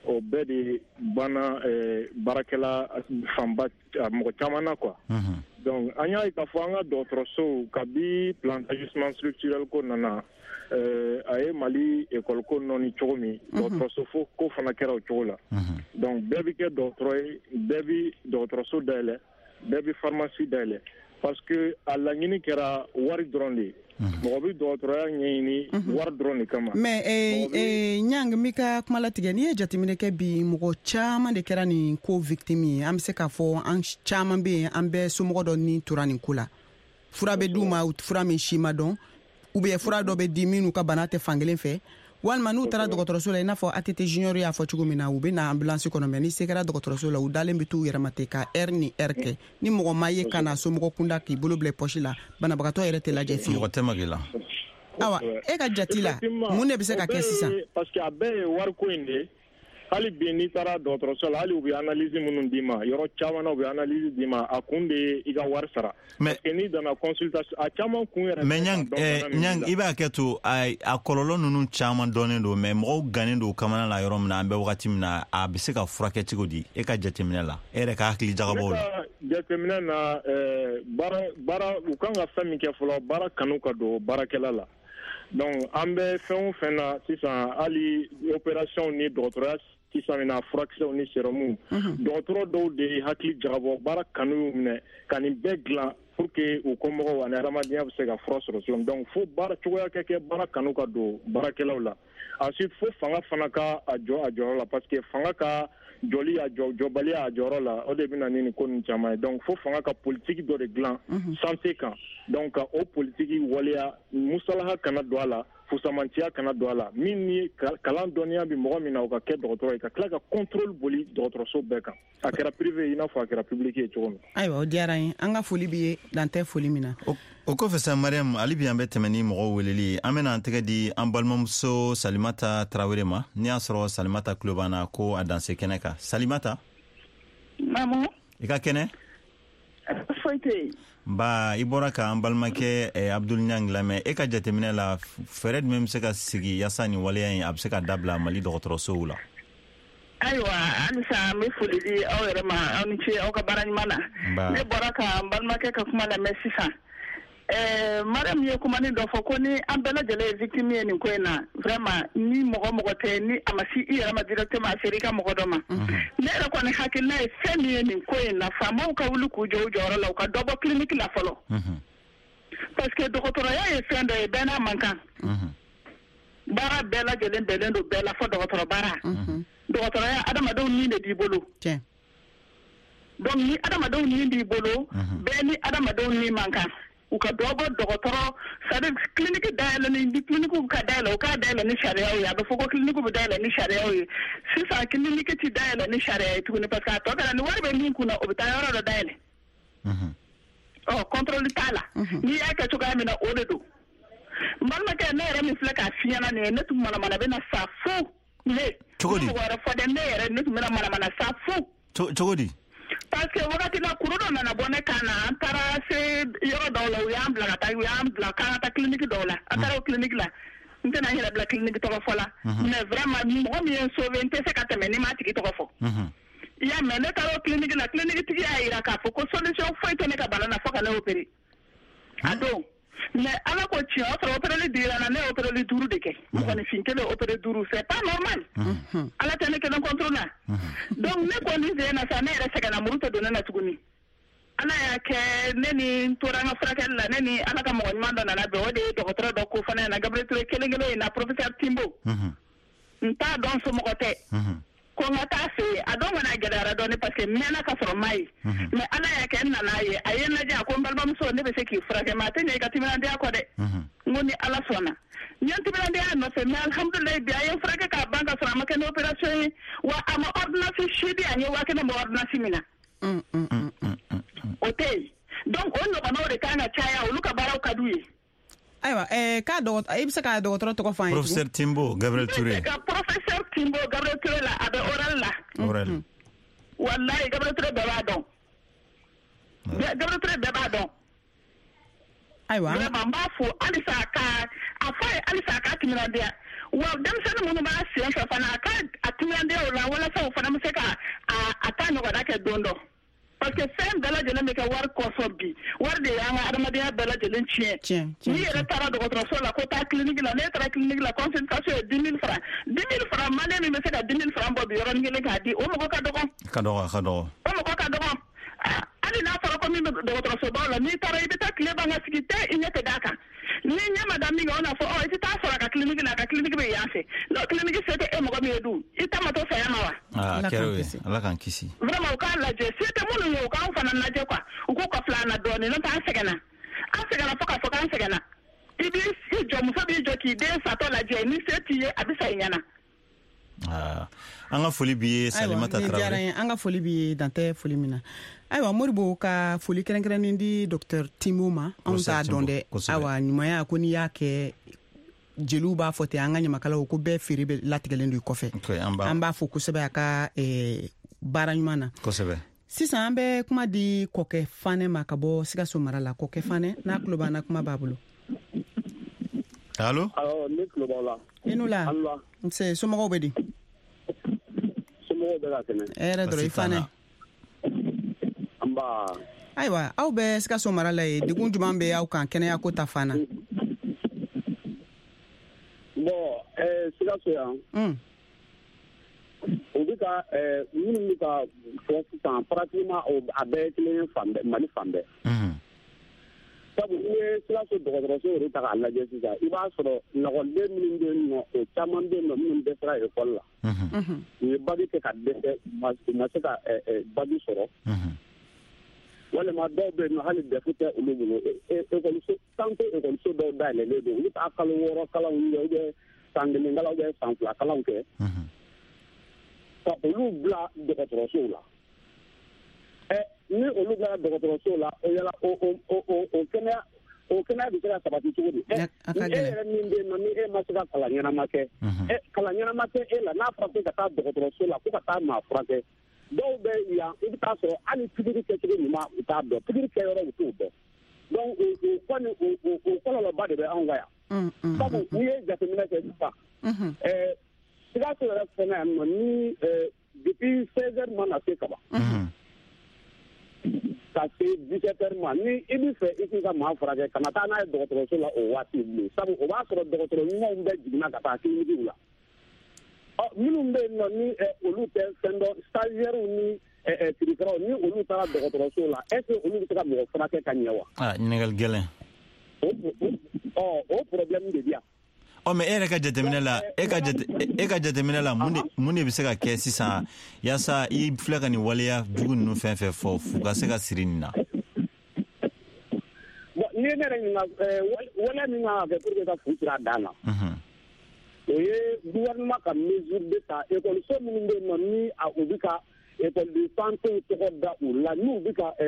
o bɛɛ de banna baarakɛla fanba mɔgɔ caman na quoi. Donc an y'a ye k'a fɔ an ka dɔgɔtɔrɔsow kabi plan d'ajustement structurel ko nana a ye Mali école ko nɔni cogo min dɔgɔtɔrɔso fo ko fana kɛra o cogo la. Donc bɛɛ bi kɛ dɔgɔtɔrɔ ye, bɛɛ bi dɔgɔtɔrɔso dayɛlɛ, bɛɛ bi pharmacie dayɛlɛ parce que a laɲini kɛra wari dɔrɔn de ye. Mɔgɔ bi dɔgɔtɔrɔya ɲɛɲini wari dɔrɔn de kama. Mais Nyang mi ka kuma latigɛ n'i ye jateminɛ kɛ bi mɔgɔ caman de kɛra nin ko victime ye. An bɛ se k'a fɔ an caman bɛ yen an bɛɛ somɔgɔ dɔ ni tora nin ko la. Fura bɛ d'u ma fura min si ma dɔn ou bien fura dɔ bɛ di minnu ka bana tɛ fankelen fɛ walima n'u taara dɔgɔtɔrɔso la i n'a fɔ ATT junior y'a fɔ cogo min na u bɛ na ambulance kɔnɔ mais ni se kɛra dɔgɔtɔrɔso la u dalen bɛ t'u yɛrɛ ma ten ka heure ni heure kɛ ni mɔgɔ ma ye ka na somɔgɔ kunda k'i bolo bila poche la banabagatɔ yɛrɛ tɛ lajɛ fiyewu. Mɔgɔ tɛ magi la. Awa e ka jati la mun de bɛ se ka kɛ sisan? Parce que a bɛɛ ye wariko in de hali bi n'i taara dɔgɔtɔrɔso la hali u bɛ analyse minnu d'i ma yɔrɔ caman na u bɛ analyse d'i ma a kun de ye i ka wari sara. Parce que n'i donna consultation a caman kun yɛrɛ. Mais Nyang i b'a kɛ to a kɔlɔlɔ ninnu caman dɔnnen don mais mɔgɔw gannen don kamana la yɔrɔ min na an bɛ wagati min na a bɛ se ka furakɛ cogo di e ka jateminɛ la e yɛrɛ ka hakili jagabɔ la. Jateminɛ na baara u kan ka fɛn min kɛ fɔlɔ baara kanu ka don baarakɛla la. Donc an bɛ fɛn o fɛn na sisan hali opération ni dɔgɔtɔrɔya sisan na furakisɛw ni sérumu dɔgɔtɔrɔ dɔw de hakili jagabɔ baara kanu y'u minɛ ka nin bɛɛ dilan pour que u kɔmɔgɔw ani hadamadenya bɛ se ka fura sɔrɔ cogo min donc fo baara cogoya ka kɛ baara kanu ka don baarakɛlaw la ensuite fo fanga fana ka a jɔ a jɔyɔrɔ la parce que fanga ka jɔli a jɔbaliya a jɔyɔrɔ la o de bɛ na ni nin ko ninnu caman ye donc fo fanga ka politique dɔ de dilan santé kan donc ka o politique waleya musalaha kana don a la fusamantiya kana don a la min ni kalan dɔnniya bɛ mɔgɔ min na o ka kɛ dɔgɔtɔrɔ ye ka tila ka contrôle boli dɔgɔtɔrɔso bɛɛ kan a kɛra privé i n'a fɔ a kɛra public ye cogo min. Ayiwa o diyara n ye an ka foli b'i ye dan tɛ foli min na. O kɔfɛ sa Mariam hali bi an bɛ tɛmɛ ni mɔgɔw weleli an bɛna an tɛgɛ di an balimamuso Salimata Tarawele ma n'i y'a sɔrɔ Salimata tulo b'an na ko a danse kɛnɛ kan Salimata. Mamu. I ka kɛnɛ. Foyi tɛ yen. Ba i bɔra ka an balimakɛ Abdul Nyang lamɛn e ka jateminɛ la fɛɛrɛ jumɛn bɛ se ka sigi yaasa nin waleya in a bɛ se ka dabila Mali dɔgɔtɔrɔsow la. Ayiwa halisa an bɛ foli di aw yɛrɛ ma aw ni ce aw ka baara ɲuman na ne bɔra ka n balimakɛ ka kuma lamɛn sisan Mariam ye kumanin dɔ fɔ ko ni an bɛɛ lajɛlen ye victime ye nin ko in na vraiment ni mɔgɔ tɛ ni a ma se i yɛrɛ ma directement a sera i ka mɔgɔ dɔ ma ne yɛrɛ kɔni hakilina ye fɛn min ye nin ko in na faamaw ka wuli k'u jɔ u jɔyɔrɔ la u ka dɔ bɔ clinique la fɔlɔ parce que dɔgɔtɔrɔya ye fɛn dɔ ye bɛɛ n'a man kan baara bɛɛ lajɛlen bɛnnen don bɛɛ la fɔ dɔgɔtɔrɔ baara dɔgɔtɔrɔya adamadenw ni de b'i bolo donc ni adamadenw ni b'i bolo bɛɛ ni adamadenw ni man kan u ka dɔ bɔ dɔgɔtɔrɔ c'est-à-dire clinique dayɛlɛ ni clinique ka dayɛlɛ u k'a dayɛlɛ ni sariyaw ye a bɛ fɔ ko clinique bɛ dayɛlɛ ni sariyaw ye sisan clinique ti dayɛlɛ ni sariya ye tuguni parce que a tɔ kɛra ni wari bɛ min kunna o bɛ taa yɔrɔ dɔ dayɛlɛ contrôle t'a la n'i y'a kɛ cogoya min na o de don n balimakɛ ne yɛrɛ min filɛ k'a f'i ɲɛna nin ye ne tun manamana bɛ na sa fo cogo di mɔgɔ wɛrɛ fɔ dɛ ne yɛrɛ ne tun bɛna manamana sa fo cogo di parce que wagati la kuru dɔ nana bɔ ne kan na an taara se yɔrɔ dɔw la u y'an bila ka taa k'an ka taa clinique dɔw la an taara o clinique la n tɛna n yɛrɛ bila clinique tɔgɔ fɔ la mais vraiment mɔgɔ min ye n sauvé n tɛ se ka tɛmɛ ni m'a tigi tɔgɔ fɔ i y'a mɛn ne taara o clinique la clinique tigi y'a yira k'a fɔ ko solution foyi tɛ ne ka bana na fo ka ne opérer a don mais ala ko tiɲɛ o sɔrɔ opéreli dira na ne ye opéreli 5 de kɛ mɔgɔninfin kelen opéré 5 c'est pas normal ala tɛ ne kelen contrôle la donc ne kɔni sen na sa ne yɛrɛ sɛgɛnna muru tɛ don ne na tuguni ala y'a kɛ ne ni tora n ka furakɛli la ne ni ala ka mɔgɔ ɲuman dɔ nana bɛn o de ye dɔgɔtɔrɔ dɔ ko fana ɲɛna Gabriel Touré kelen in na professeur Timbo n t'a dɔn somɔgɔ tɛ ko n ka taa fɛ yen a dɔn kɔni a gɛlɛyara dɔɔni parce que n mɛnna ka sɔrɔ n m'a ye mais ala y'a kɛ n nana ye a ye n lajɛ a ko n balimamuso ne bɛ se k'i furakɛ mais a tɛ ɲɛ i ka timinandiya kɔ dɛ n ko ni ala sɔnna n ye n timinandiya nɔfɛ mais alhamdulilayi bi a ye n furakɛ k'a ban ka sɔrɔ a ma kɛ ni opération ye wa a ma ordonnance si di a ye 1000 bɔ ordonnance min na o tɛ yen donc o ɲɔgɔnnaw de kan ka caya olu ka baaraw ka d'u ye. Ayiwa k'a dɔgɔtɔrɔ i bɛ se ka dɔgɔtɔrɔ tɔgɔ fɔ an ye professeur Timbo Gabriel Touré professeur Timbo Gabriel Touré la a bɛ oral la wallahi Gabriel Touré bɛɛ b'a dɔn Gabriel Touré bɛɛ b'a dɔn ayiwa vraiment n b'a fɔ halisa a fɔ a ye halisa a k'a timinandiya wa denmisɛnnin minnu b'a sen fɛ fana a ka a tunyande o la walasa o fana bɛ se ka a ta ɲɔgɔnna kɛ don dɔ parce que fɛn bɛɛ lajɛlen bɛ kɛ wari kɔsɔn bi wari de y'an ka adamadenya bɛɛ lajɛlen tiɲɛ n'i yɛrɛ taara dɔgɔtɔrɔso la ko taa clinique la n'e taara clinique la consultation ye 10 000 francs 10 000 francs malien min bɛ se ka 10 000 francs bɔ bi yɔrɔnin kelen k'a di o mɔgɔ ka dɔgɔ o mɔgɔ ka dɔgɔ hali n'a fɔra ko min bɛ dɔgɔtɔrɔsobaw la n'i taara i bɛ taa tile ban ka sigi tɛ i ɲɛ tɛ d'a kan ni ɲɛ ma da min kɛ o na fɔ i tɛ taa sɔrɔ a ka clinique la a ka clinique bɛ yan fɛ n'o clinique se tɛ e mɔgɔ min ye dun i ta ma to saya ma wa Ala k'an kisi vraiment u k'a lajɛ se tɛ minnu ye u k'an fana lajɛ quoi u k'u ka fila na dɔɔnin n'o tɛ an sɛgɛnna fo k'a fɔ k'an sɛgɛnna i b'i jɔ muso b'i jɔ k'i den satɔ lajɛ ni se t'i ye a bɛ sa i ɲɛna an ka foli bi ye Salimata Traoré an ka foli bi ye dantɛ foli min na ayiwa Moribo ka foli kɛrɛnkɛrɛnnen di Dr Timo ma anw t'a dɔn dɛ ayiwa ɲumanya ko n'i y'a kɛ jeliw b'a fɔ ten an ka ɲamakalaw ko bɛɛ feere bɛ latigɛlen don i kɔfɛ an b'a fɔ kosɛbɛ a ka baara ɲuman na kosɛbɛ sisan an bɛ kuma di Kɔkɛ Fanɛ ma ka bɔ Sikaso mara la Kɔkɛ Fanɛ n'a tulo b'an na kuma b'a bolo allo ne tulo b'aw la i n'u la nse somɔgɔw bɛ di somɔgɔw bɛ ka kɛnɛ hɛrɛ dɔrɔn i Fanɛ ayiwa aw bɛ Sikaso mara la ye degun jumɛn bɛ aw kan kɛnɛya ko ta fan na bon Sikaso yan o bɛ ka minnu bɛ ka fɔ sisan pratiquement a bɛɛ ye kelen ye Mali fan bɛɛ sabu n'i ye Sikaso dɔgɔtɔrɔso yɛrɛ ta k'a lajɛ sisan i b'a sɔrɔ lakɔliden minnu bɛ yen nɔ o caman bɛ yen nɔ minnu dɛsɛra ekɔli la u ye bagi kɛ ka dɛsɛ u ma se ka bagi sɔrɔ walima dɔw bɛ yen nɔ hali dɛfu tɛ olu bolo ekɔliso santé ekɔliso dɔw dayɛlɛlen don olu t'a kalo 6 kalanw kɛ ou bien san 1 kalan ou bien san 2 kalanw kɛ ka olu bila dɔgɔtɔrɔsow la ni olu bila dɔgɔtɔrɔsow la o yala o kɛnɛya bɛ se ka sabati cogo di e yɛrɛ min bɛ yen nɔ ni e ma se ka kalan ɲɛnama kɛ kalan ɲɛnama tɛ e la n'a fɔra ko ka taa dɔgɔtɔrɔso la ko ka taa maa furakɛ dɔw bɛ yan i bɛ taa sɔrɔ hali pikiri kɛcogo ɲuman u t'a dɔn pikiri kɛyɔrɔ u t'o dɔn donc o kɔni o kɔlɔlɔba de bɛ anw ka yan sabu n'i ye jateminɛ kɛ sisan Sikaso yɛrɛ fɛnɛ yan nɔ ni depuis 16 heures mana se kaban ka se 17 heures ma ni i bɛ fɛ i k'i ka maa furakɛ kana taa n'a ye dɔgɔtɔrɔso la o waati bilen sabu o b'a sɔrɔ dɔgɔtɔrɔ ɲumanw bɛɛ jiginna ka taa clinique la minnu bɛ yen nɔ ni olu tɛ fɛn dɔn stagiaires ni kirikaraw ni olu taara dɔgɔtɔrɔso la est ce que olu bɛ se ka mɔgɔ furakɛ ka ɲɛ wa ɲininkali gɛlɛn o problème de bɛ yan mais e yɛrɛ ka jateminɛ la e ka jateminɛ la mun de bɛ se ka kɛ sisan yaasa i filɛ ka nin waleya jugu ninnu fɛn fɛn fɔ f'u ka se ka siri nin na ni ne yɛrɛ ɲininka waleya min kan ka kɛ pour que ka fu siri a dan na o ye gouvernement ka mesure de ta écoliso minnu bɛ yen nɔ ni u bɛ ka école de santé tɔgɔ da u la n'u bɛ ka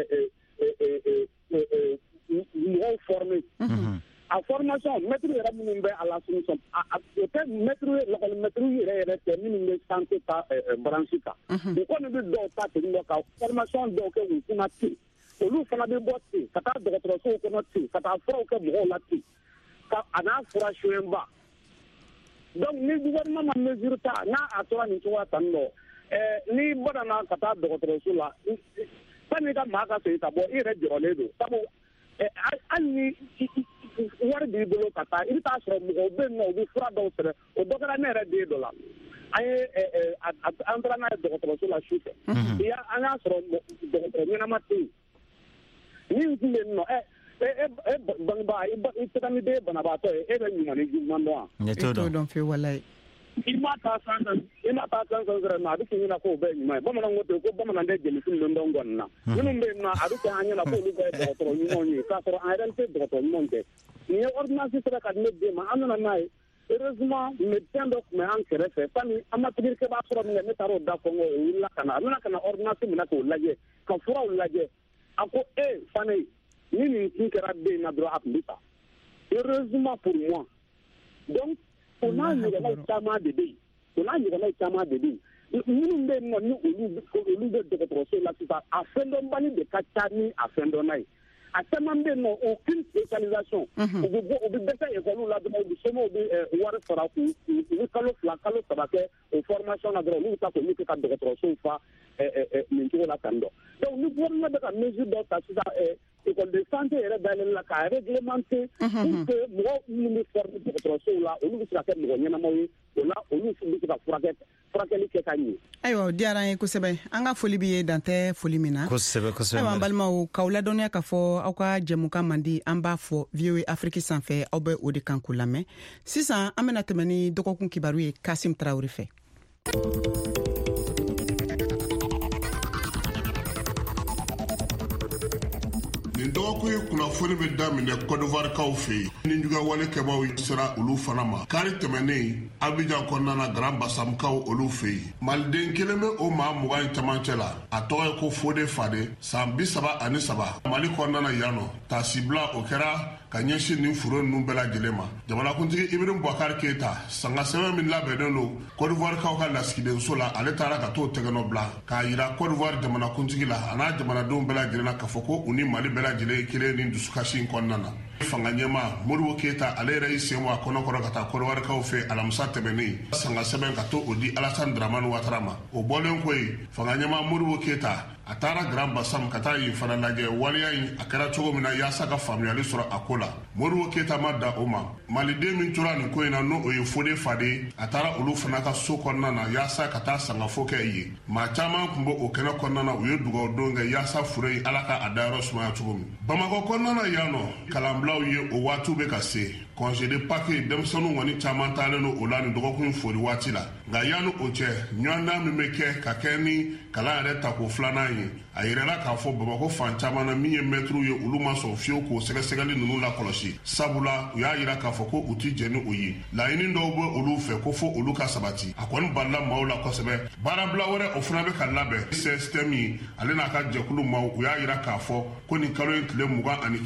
mɔgɔw former a formation maître yɛrɛ minnu bɛ a la soumission o tɛ maître lakɔli maître yɛrɛ tɛ minnu bɛ santé ta branche kan u kɔni bɛ dɔw ta ten dɔ ka formation dɔw kɛ u kunna ten olu fana bɛ bɔ ten ka taa dɔgɔtɔrɔsow kɔnɔ ten ka taa furaw kɛ mɔgɔw la ten ka a n'a fura suyɛnba donc ni gouvernement ma mesure ta n'a a tora nin cogoya tan nɔ ni bɔra ka taa dɔgɔtɔrɔso la sani ka maa ka segin ka bɔ i yɛrɛ jɔrɔlen don sabu hali ni wari b'i bolo ka taa i bɛ taa sɔrɔ mɔgɔw bɛ yen nɔ u bɛ fura dɔw sɛbɛn o dɔ kɛra ne yɛrɛ den dɔ la an ye an taara n'a ye dɔgɔtɔrɔso la su fɛ an y'a sɔrɔ dɔgɔtɔrɔ ɲɛnama tɛ yen min tun bɛ yen nɔ bangebaa i tɛgɛ ni den ye banabaatɔ ye e bɛ ɲuman juguman dɔn wa. e t'o dɔn fewu walayi. i ma taa fɛn sɔrɔ na a bɛ k'i ɲɛna k'o bɛɛ ɲuman ye bamananw ko ten ko bamanan tɛ jelifin lɔndɔn kɔni na minnu bɛ yen nɔ a bɛ kɛ an ɲɛna k'olu bɛɛ ye dɔgɔtɔrɔ ɲumanw ye k'a sɔrɔ en réalité dɔgɔtɔrɔ ɲumanw tɛ nin ye ordonnance sera ka di ne den ma an nana n'a ye heureusement médecin dɔ tun bɛ an kɛrɛfɛ sani an ma pikirikɛbaa sɔrɔ min kɛ ne taara o da fɔ n ko o wulila ka na a nana ka na ordonnance minɛ k'o lajɛ ka furaw lajɛ a ko Fane ni nin kun kɛra den na dɔrɔn a tun bɛ sa heureusement pour moi donc o n'a ɲɔgɔnnaw caman de bɛ yen minnu bɛ yen nɔ ni olu bɛ dɔgɔtɔrɔso la sisan a fɛn dɔnbali de ka ca ni a fɛn dɔnna ye a caman bɛ yen nɔ aucune spécialisation u bɛ dɛsɛ école la dɔrɔn u bɛ sɔmɔ u bɛ wari sara u bɛ kalo 2 kalo 3 kɛ o formation na dɔrɔn olu bɛ taa k'olu kɛ ka dɔgɔtɔrɔsow fa nin cogo la tan dɔ donc ni gouvernement bɛ ka mesure dɔ ta sisan école de santé yɛrɛ dayɛlɛli la k'a réglementer pour que mɔgɔ minnu bɛ former dɔgɔtɔrɔsow la olu bɛ se ka kɛ mɔgɔ ɲɛnamaw ye o la olu bɛ se ka furakɛli kɛ ka ɲɛ. Ayiwa o diyara an ye kosɛbɛ an ka foli bɛ ye dan tɛ foli min na. Kosɛbɛ kosɛbɛ. Ayiwa an balimaw k'aw ladɔnniya k'a fɔ aw ka jɛmukan man di an b'a fɔ VOA Afrique sanfɛ aw bɛ o de kan k'u lamɛn sisan an bɛna tɛmɛ ni dɔgɔkun kibaru ye Kasim Tarawele fɛ. nin dɔgɔkun ye kunnafoni bɛ daminɛ Côte d'Ivoire kaw fɛ yen ni juguya wale kɛbaaw sera olu fana ma kari tɛmɛnen Abidjan kɔnɔna na Grand Bassam kaw olu fɛ yen maliden kelen bɛ o maa 20 cɛmancɛ la a tɔgɔ ye ko Fode Fade san 33 Mali kɔnɔna na yan nɔ tasibila o kɛra ka ɲɛsin nin furo ninnu bɛɛ lajɛlen ma jamanakuntigi Ibrahim Boubacar Keita sanga sɛbɛn min labɛnnen don Côte d'Ivoire kaw ka lasigidenso la ale taara ka t'o tɛgɛnɔ bila k'a yira Côte d'Ivoire jamanakuntigi la a n'a jamanadenw bɛɛ lajɛlen na k'a fɔ ko u ni Mali bɛɛ lajɛlen kelen ni dusukasi kɔnɔna na fanga ɲɛma Modibo Keita ale yɛrɛ y'i sen bɔ a kɔnɔkɔrɔ ka taa Côte d'Ivoire kaw fɛ alamisa tɛmɛnen sanga sɛbɛn ka to o di Alassane Dramane Ouattara ma o bɔlen ko ye fanga ɲɛma Modibo Keita a taara Grand Bassam ka taa yen fana lajɛ waleya in a kɛra cogo min na yaasa ka faamuyali sɔrɔ a ko la Modibo Keita ma da o ma maliden min tora nin ko in na n'o ye Fode Fade a taara olu fana ka so kɔnɔna na yaasa ka taa sangafo kɛ yen maa caman kun bɛ o kɛnɛ kɔnɔna na u ye dugawu don kɛ yaasa fure in ala ka a dayɔrɔ sumaya cogo min Bamakɔ kɔnɔna na yan nɔ kalanbulaw ye o waatiw bɛ ka se congé de Pâques denmisɛnninw kɔni caman taalen don o la nin dɔgɔkun fori waati la nka yanni o cɛ ɲɔgɔndan min bɛ kɛ ka kɛ ni kalan yɛrɛ tako filanan ye a yirɛla k'a fɔ Bamakɔ fan caman na min ye mɛtiriw ye olu ma sɔn fiyewu k'o sɛgɛsɛgɛli ninnu lakɔlɔsi sabula u y'a yira k'a fɔ ko u ti jɛn ni o ye laɲini dɔw bɛ olu fɛ ko fo olu ka sabati a kɔni balila maaw la kosɛbɛ baarabila wɛrɛ o fana bɛ ka labɛn système ye ale n'a ka jɛkulu maaw u y'a yira k'a fɔ ko nin kalo in tile 21 ani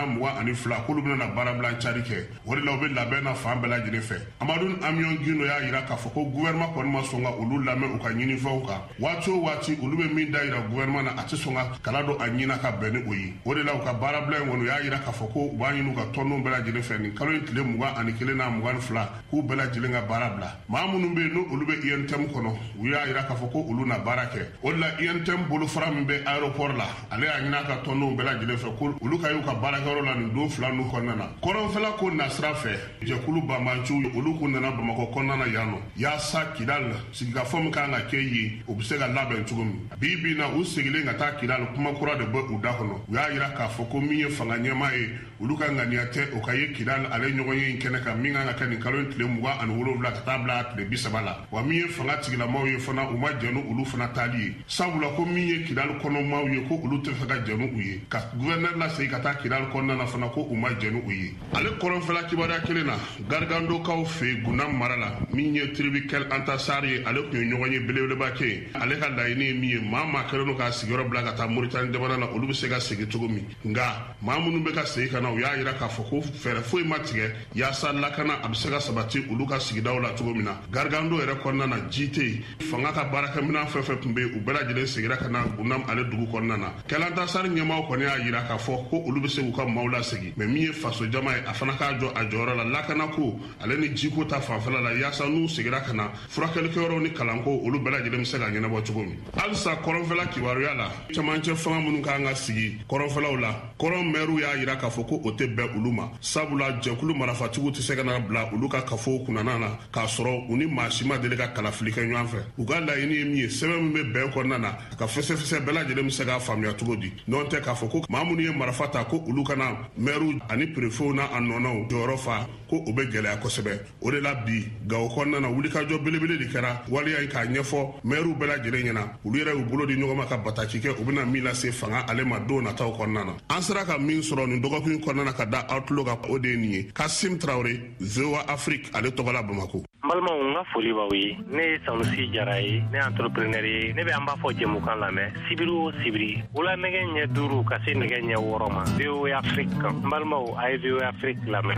22 k'olu bɛna baarabila cari kɛ o de la u bɛ labɛn na fan bɛɛ lajɛlen fɛ Amadou Amion Guindo y'a yira k'a fɔ ko gouvernement kɔni ma sɔn ka olu lamɛn u ka ɲinifɛnw kan waati o waati olu bɛ min da yira gouvernement na a tɛ sɔn ka kala don a ɲina ka bɛn ni o ye o de la u ka baarabila in kɔni u y'a yira k'a fɔ ko u b'a ɲini u ka tɔndenw bɛɛ lajɛlen fɛ nin kalo in tile 21 n'a 22 k'u bɛɛ lajɛlen ka baara bila maa minnu bɛ yen n'o olu bɛ INTM kɔnɔ u y'a yira k'a fɔ ko olu na baara kɛ o de la INTM bolofara min bɛ aéroport la ale y'a ɲini a ka tɔndenw bɛɛ lajɛlen fɛ ko olu ka y'u ka baarakɛyɔrɔ la nin don 2 ninnu kɔnɔna na kɔrɔnfɛla ko nasira fɛ jɛkulu banbanciw olu kun nana Bamakɔ kɔnɔna na yan nɔ yaasa Kidal sigikafɔ min kan ka kɛ yen o bɛ se ka labɛn cogo min bi bi na u segilen ka taa Kidal kuma kura de bɛ u da kɔnɔ u y'a yira k'a fɔ ko min ye fanga ɲɛmaa ye olu ka ŋaniya tɛ o ka ye Kidal ale ɲɔgɔn ye in kɛnɛ kan min kan ka kɛ nin kalo in tile 27 ka taa bila tile 30 la wa min ye fanga tigilamaaw ye fana u ma jɛn olu fana taali ye sabula ko min ye Kidal kɔnɔmaaw ye ko olu tɛ fɛ ka jɛn u ye ka gouverneur lasegin ka taa Kidal kɔnɔna na fana ko u ma jɛn u ye ale kɔrɔnfɛla kibaruya kelen na Gargando kaw fɛ Guna mara la min ye Tribi Kel Anta Sarr ye ale tun ye ɲɔgɔn ye belebeleba kɛ ale ka laɲini ye min ye maa kɛlen don k'a sigiyɔrɔ bila ka taa Mauritanie jamana na olu bɛ se ka segin cogo min nka maa minnu bɛ ka segin ka na u y'a yira k'a fɔ ko fɛɛrɛ foyi ma tigɛ yaasa lakana a bɛ se ka sabati olu ka sigidaw la cogo min na Gargando yɛrɛ kɔnɔna na ji tɛ yen fanga ka baarakɛminɛn fɛn fɛn tun bɛ yen u bɛɛ lajɛlen seginna ka na Gunam ale dugu kɔnɔna na Kel Anta Sarr ɲɛmaaw kɔni y'a yira k'a fɔ ko olu bɛ se k'u ka maaw lasegin mais min ye faso jama ye a fana k'a jɔ a jɔyɔrɔ la lakana ko ale ni jiko ta fanfɛla la yaasa n'u seginna ka na furakɛlikɛyɔrɔw ni kalanko olu bɛɛ lajɛlen bɛ se ka ɲɛnabɔ cogo min halisa kɔrɔnfɛla kibaruya la cɛmancɛ fanga minnu kan ka sigi kɔrɔnfɛlaw la kɔrɔn mɛriw y'a yira k'a fɔ ko o tɛ bɛn olu ma sabula jɛkulu marafatigiw tɛ se ka na bila olu ka kafow kunnana na k'a sɔrɔ u ni maa si ma deli ka kalafili kɛ ɲɔgɔn fɛ u ka laɲini ye min ye sɛbɛn min bɛ bɛn kɔnɔna na ka fɛsɛfɛsɛ bɛɛ lajɛlen bɛ se k'a faamuya cogo di n'o tɛ k'a fɔ ko maa minnu ye marifa ta ko olu kana mɛriw ani perefew n'a a nɔnɔw jɔyɔrɔ fa ko o bɛ gɛlɛya kosɛbɛ o de la bi Gawo kɔnɔna na wulikajɔ belebele de kɛra waleya in k'a ɲɛfɔ mɛriw bɛɛ lajɛlen ɲɛna olu yɛrɛ y'u bolo di ɲɔgɔn ma ka bataki kɛ u bɛna min lase fanga ale ma don nataw kɔnɔna na an sera ka min sɔrɔ nin dɔgɔkun kɔnɔna na ka da Outlook kan o de ye nin ye Kasim Traoré VOA Afrique ale tɔgɔ la Bamakɔ n balimaw n ka foli b'aw ye ne ye Sanusi Jara ye ne ye entrepreneur ye ne bɛ an b'a fɔ jɛmukan lamɛn sibiri o sibiri wula nɛgɛ ɲɛ 5 ka se nɛgɛ ɲɛ 6 ma VOA Afrique kan n balimaw a ye VOA Afrique lamɛn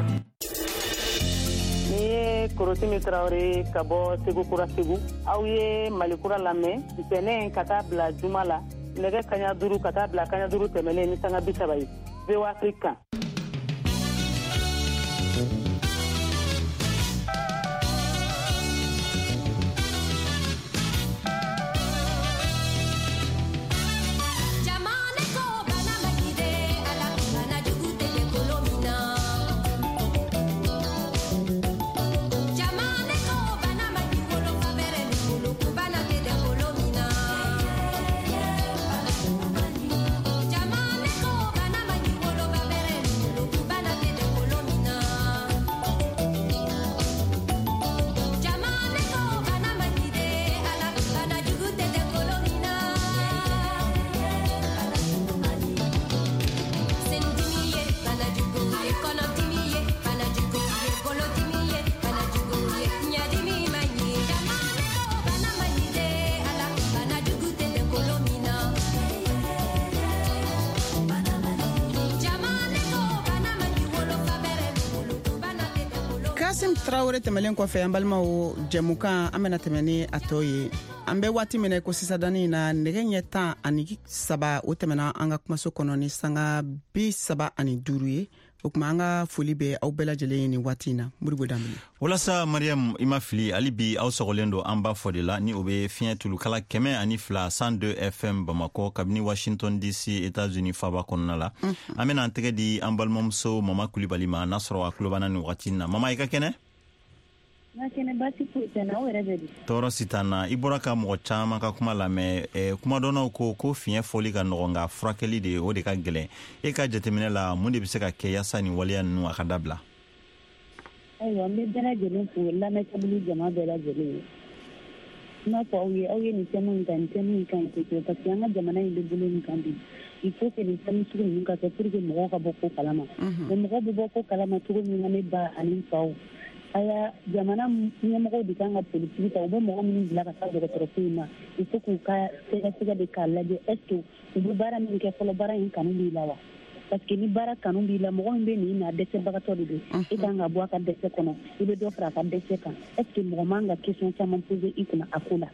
ni ye Korotimi Traoré ka bɔ Segu Kura Segu aw ye Malikura lamɛn ntɛnɛn ka taa bila juma la nɛgɛ kaɲa 5 ka taa bila kaɲa 5 tɛmɛlen ni sanga 30 ye VOA Afrique. Kasim Traore tɛmɛlen kɔfɛ an balimaw jɛmukan an bɛna tɛmɛ ni a tɔ ye an bɛ waati minɛ ko sisadani na nɛgɛ ɲɛ 13 o tɛmɛna an ka kumaso kɔnɔ ni sanga 35 ye o kuma an ka foli bɛ aw bɛɛ lajɛlen ye ni waati in na Moribo Dambele. Walasa Mariam ima fili ali bi aw sɔgɔlen don an b'a fɔ de la ni o bɛ fiɲɛ tulukala 102 102 FM Bamako kabini Washington DC États-Unis faba kɔnɔna la an bɛna an tɛgɛ di an balimamuso Mama Kulibali ma n'a sɔrɔ a tulo b'an na ni waati in na. Mama, i ka kɛnɛ? Tɔɔrɔ si t'an na. I bɔra ka mɔgɔ caman ka kuma lamɛn kuma dɔnnaw ko fiɲɛ fɔli ka nɔgɔn nka furakɛli de o de ka gɛlɛn. E ka jateminɛ la mun de bɛ se ka kɛ yaasa ni waleya ninnu a ka dabila? Ayiwa, n bɛ bɛɛ lajɛlen fo lamɛnbali jama bɛɛ lajɛlen ye. N b'a fɔ aw ye nin thème in kan kosɛbɛ parce que an ka jamana in bɛ bolo min kan bi. Il faut que nin thème sugu ninnu ka kɛ pour que mɔgɔw ka bɔ ko kalama. Mais mɔgɔw bɛ bɔ ko kalama cogo min na ne ba ani faw. Aya jamana ɲɛmɔgɔw de kan ka politique ta u bɛ mɔgɔ minnu bila ka taa dɔgɔtɔrɔso in na il faut k'u ka sɛgɛsɛgɛ de k'a lajɛ est ce que u bɛ baara min kɛ fɔlɔ baara in kanu b'i la wa parce que ni baara kanu b'i la mɔgɔ min bɛ nin na dɛsɛbagatɔ de don i kan ka bɔ a ka dɛsɛ kɔnɔ i bɛ dɔ fara a ka dɛsɛ kan est ce que mɔgɔ man ka question caman poser i kunna a ko la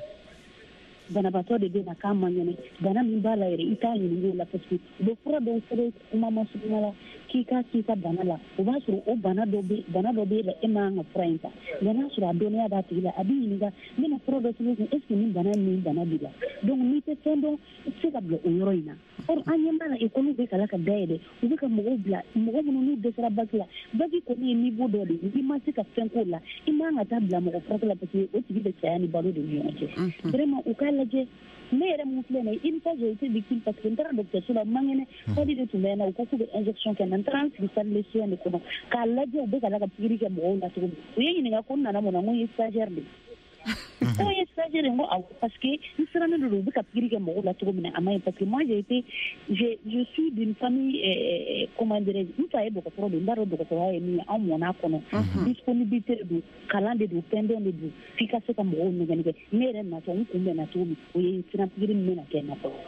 banabatɔ de bɛ na k'a man ɲɛnɛ bana min b'a la yɛrɛ i t'a ɲininka o la parce que u bɛ fura dɔw sɛbɛn kuma masurunya la k'i ka bana la o b'a sɔrɔ o bana dɔ bɛ la e man ka fura in ta nka n'a sɔrɔ a dɔnniya b'a tigi la a bɛ ɲininka n bɛna fura dɔ sɛbɛn kun est ce que nin bana b'i la donc n'i tɛ fɛn dɔn i tɛ se ka bila o yɔrɔ in na or an ɲɛ b'a la école bɛ kala ka dayɛlɛ u bɛ ka mɔgɔw bila mɔgɔ minnu n'u dɛsɛra baki la baki kɔni ye niveau dɔ de ye n'i ma se ka fɛn k'o la i man ka taa bila mɔgɔ furakɛ la parce que o tigi bɛ caya ni balo de ni ɲɔgɔn cɛ vraiment u k'a lajɛ ne yɛrɛ mun filɛ nin ye i bɛ taa sɔrɔ i tɛ victime parce que n taara dɔgɔtɔrɔso la man kɛnɛ kadi de tun bɛ n na u ko k'u bɛ injection kɛ n na n taara n sigi salle de soins de kɔnɔ k'a lajɛ u bɛ ka pikiri kɛ mɔgɔw la cogo min u ye ɲininka ko n nana mun na n ko n ye stagiaire de ko ye stagiaire n ko awɔ parce que n sirannen don u bɛ ka pikiri kɛ mɔgɔw la cogo min na a man ɲi parce que moi je suis d'une famille comment dirais-je n fa ye dɔgɔtɔrɔ de n b'a dɔn dɔgɔtɔrɔya ye min ye anw mɔn'a kɔnɔ disponibilité de don kalan de don fɛn dɔn de don f'i ka se ka mɔgɔw nɛgɛ ne yɛrɛ natɔ n kun bɛnna cogo min o ye siran pikiri min bɛna kɛ n na fɔlɔ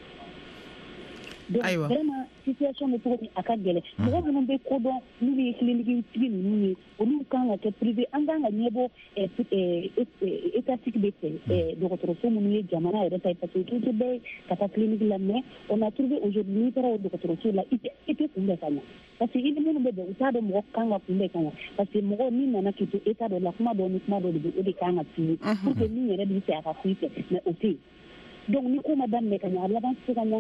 donc vraiment situation bɛ cogo min a ka gɛlɛn mɔgɔ minnu bɛ kodɔn n'u ye clinique tigi ninnu ye olu kan ka kɛ privé an kan ka ɲɛbɔ étatique bɛ fɛ dɔgɔtɔrɔso minnu ye jamana yɛrɛ ta ye parce que tout bɛɛ ka taa clinique la mais on a trouvé aujourd'hui n'i taara o dɔgɔtɔrɔso la i tɛ kunbɛn ka ɲɛ parce que i ni minnu bɛ bɛn u t'a dɔn mɔgɔ kan ka kunbɛn ka ɲɛ parce que mɔgɔ n'i nana k'i to état dɔ la kuma dɔ ni kuma dɔ de bɛ o de kan ka f'i ye pour que min yɛrɛ b'i fɛ a ka f'i fɛ mais o tɛ yen donc ni ko ma daminɛ ka ɲɛ a laban tɛ se ka ɲɛ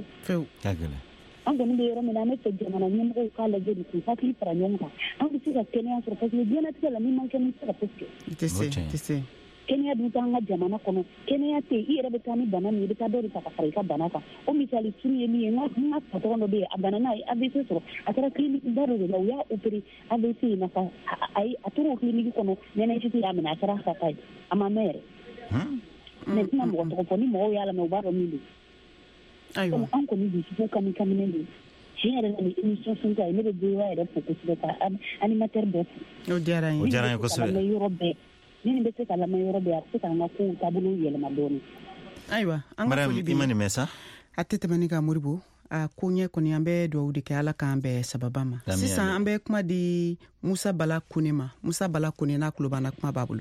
an kɔni bɛ yɔrɔ min na an bɛ fɛ jamana ɲɛmɔgɔw k'a lajɛ de k'u hakili fara ɲɔgɔn kan an bɛ se ka kɛnɛya sɔrɔ parce que diɲɛlatigɛ la n'i man kɛnɛ i tɛ se ka fosi kɛ tɛ se kɛnɛya dun t'an ka jamana kɔnɔ kɛnɛya tɛ i yɛrɛ bɛ taa ni bana min i bɛ taa dɔ de ta ka fara i ka bana kan o misali sunu ye min ye n ka patɔrɔn dɔ bɛ yen a bana n'a ye AVC sɔrɔ a taara clinique ba dɔ de la u y'a opéré AVC in na a tora o clinique kɔnɔ ɲɛnɛjiti y'a minɛ a kɛra fata ye a ma mɛn yɛrɛ mais tɛna mɔgɔ tɔgɔ fɔ ni mɔgɔw y'a lamɛn u b'a dɔn min don donc an kɔni dusufu kaminen don tiɲɛ yɛrɛ la ni émission sun ta ye ne bɛ VOA yɛrɛ fo kosɛbɛ ka animateur bɛɛ fo o diyara n ye kosɛbɛ ni nin bɛ se ka lamɛn yɔrɔ bɛɛ a bɛ se ka an ka kow taabolo yɛlɛma dɔɔnin ayiwa an ka foli bɛ nin mɛn sa a tɛ tɛmɛ ni ka Moribo a ko ɲɛ kɔni an bɛ dugawu de kɛ ala k'an bɛɛ sababa ma sisan an bɛ kuma di Musa Bala Kone ma Musa Bala Kone n'a tulo b'an na kuma b'a bolo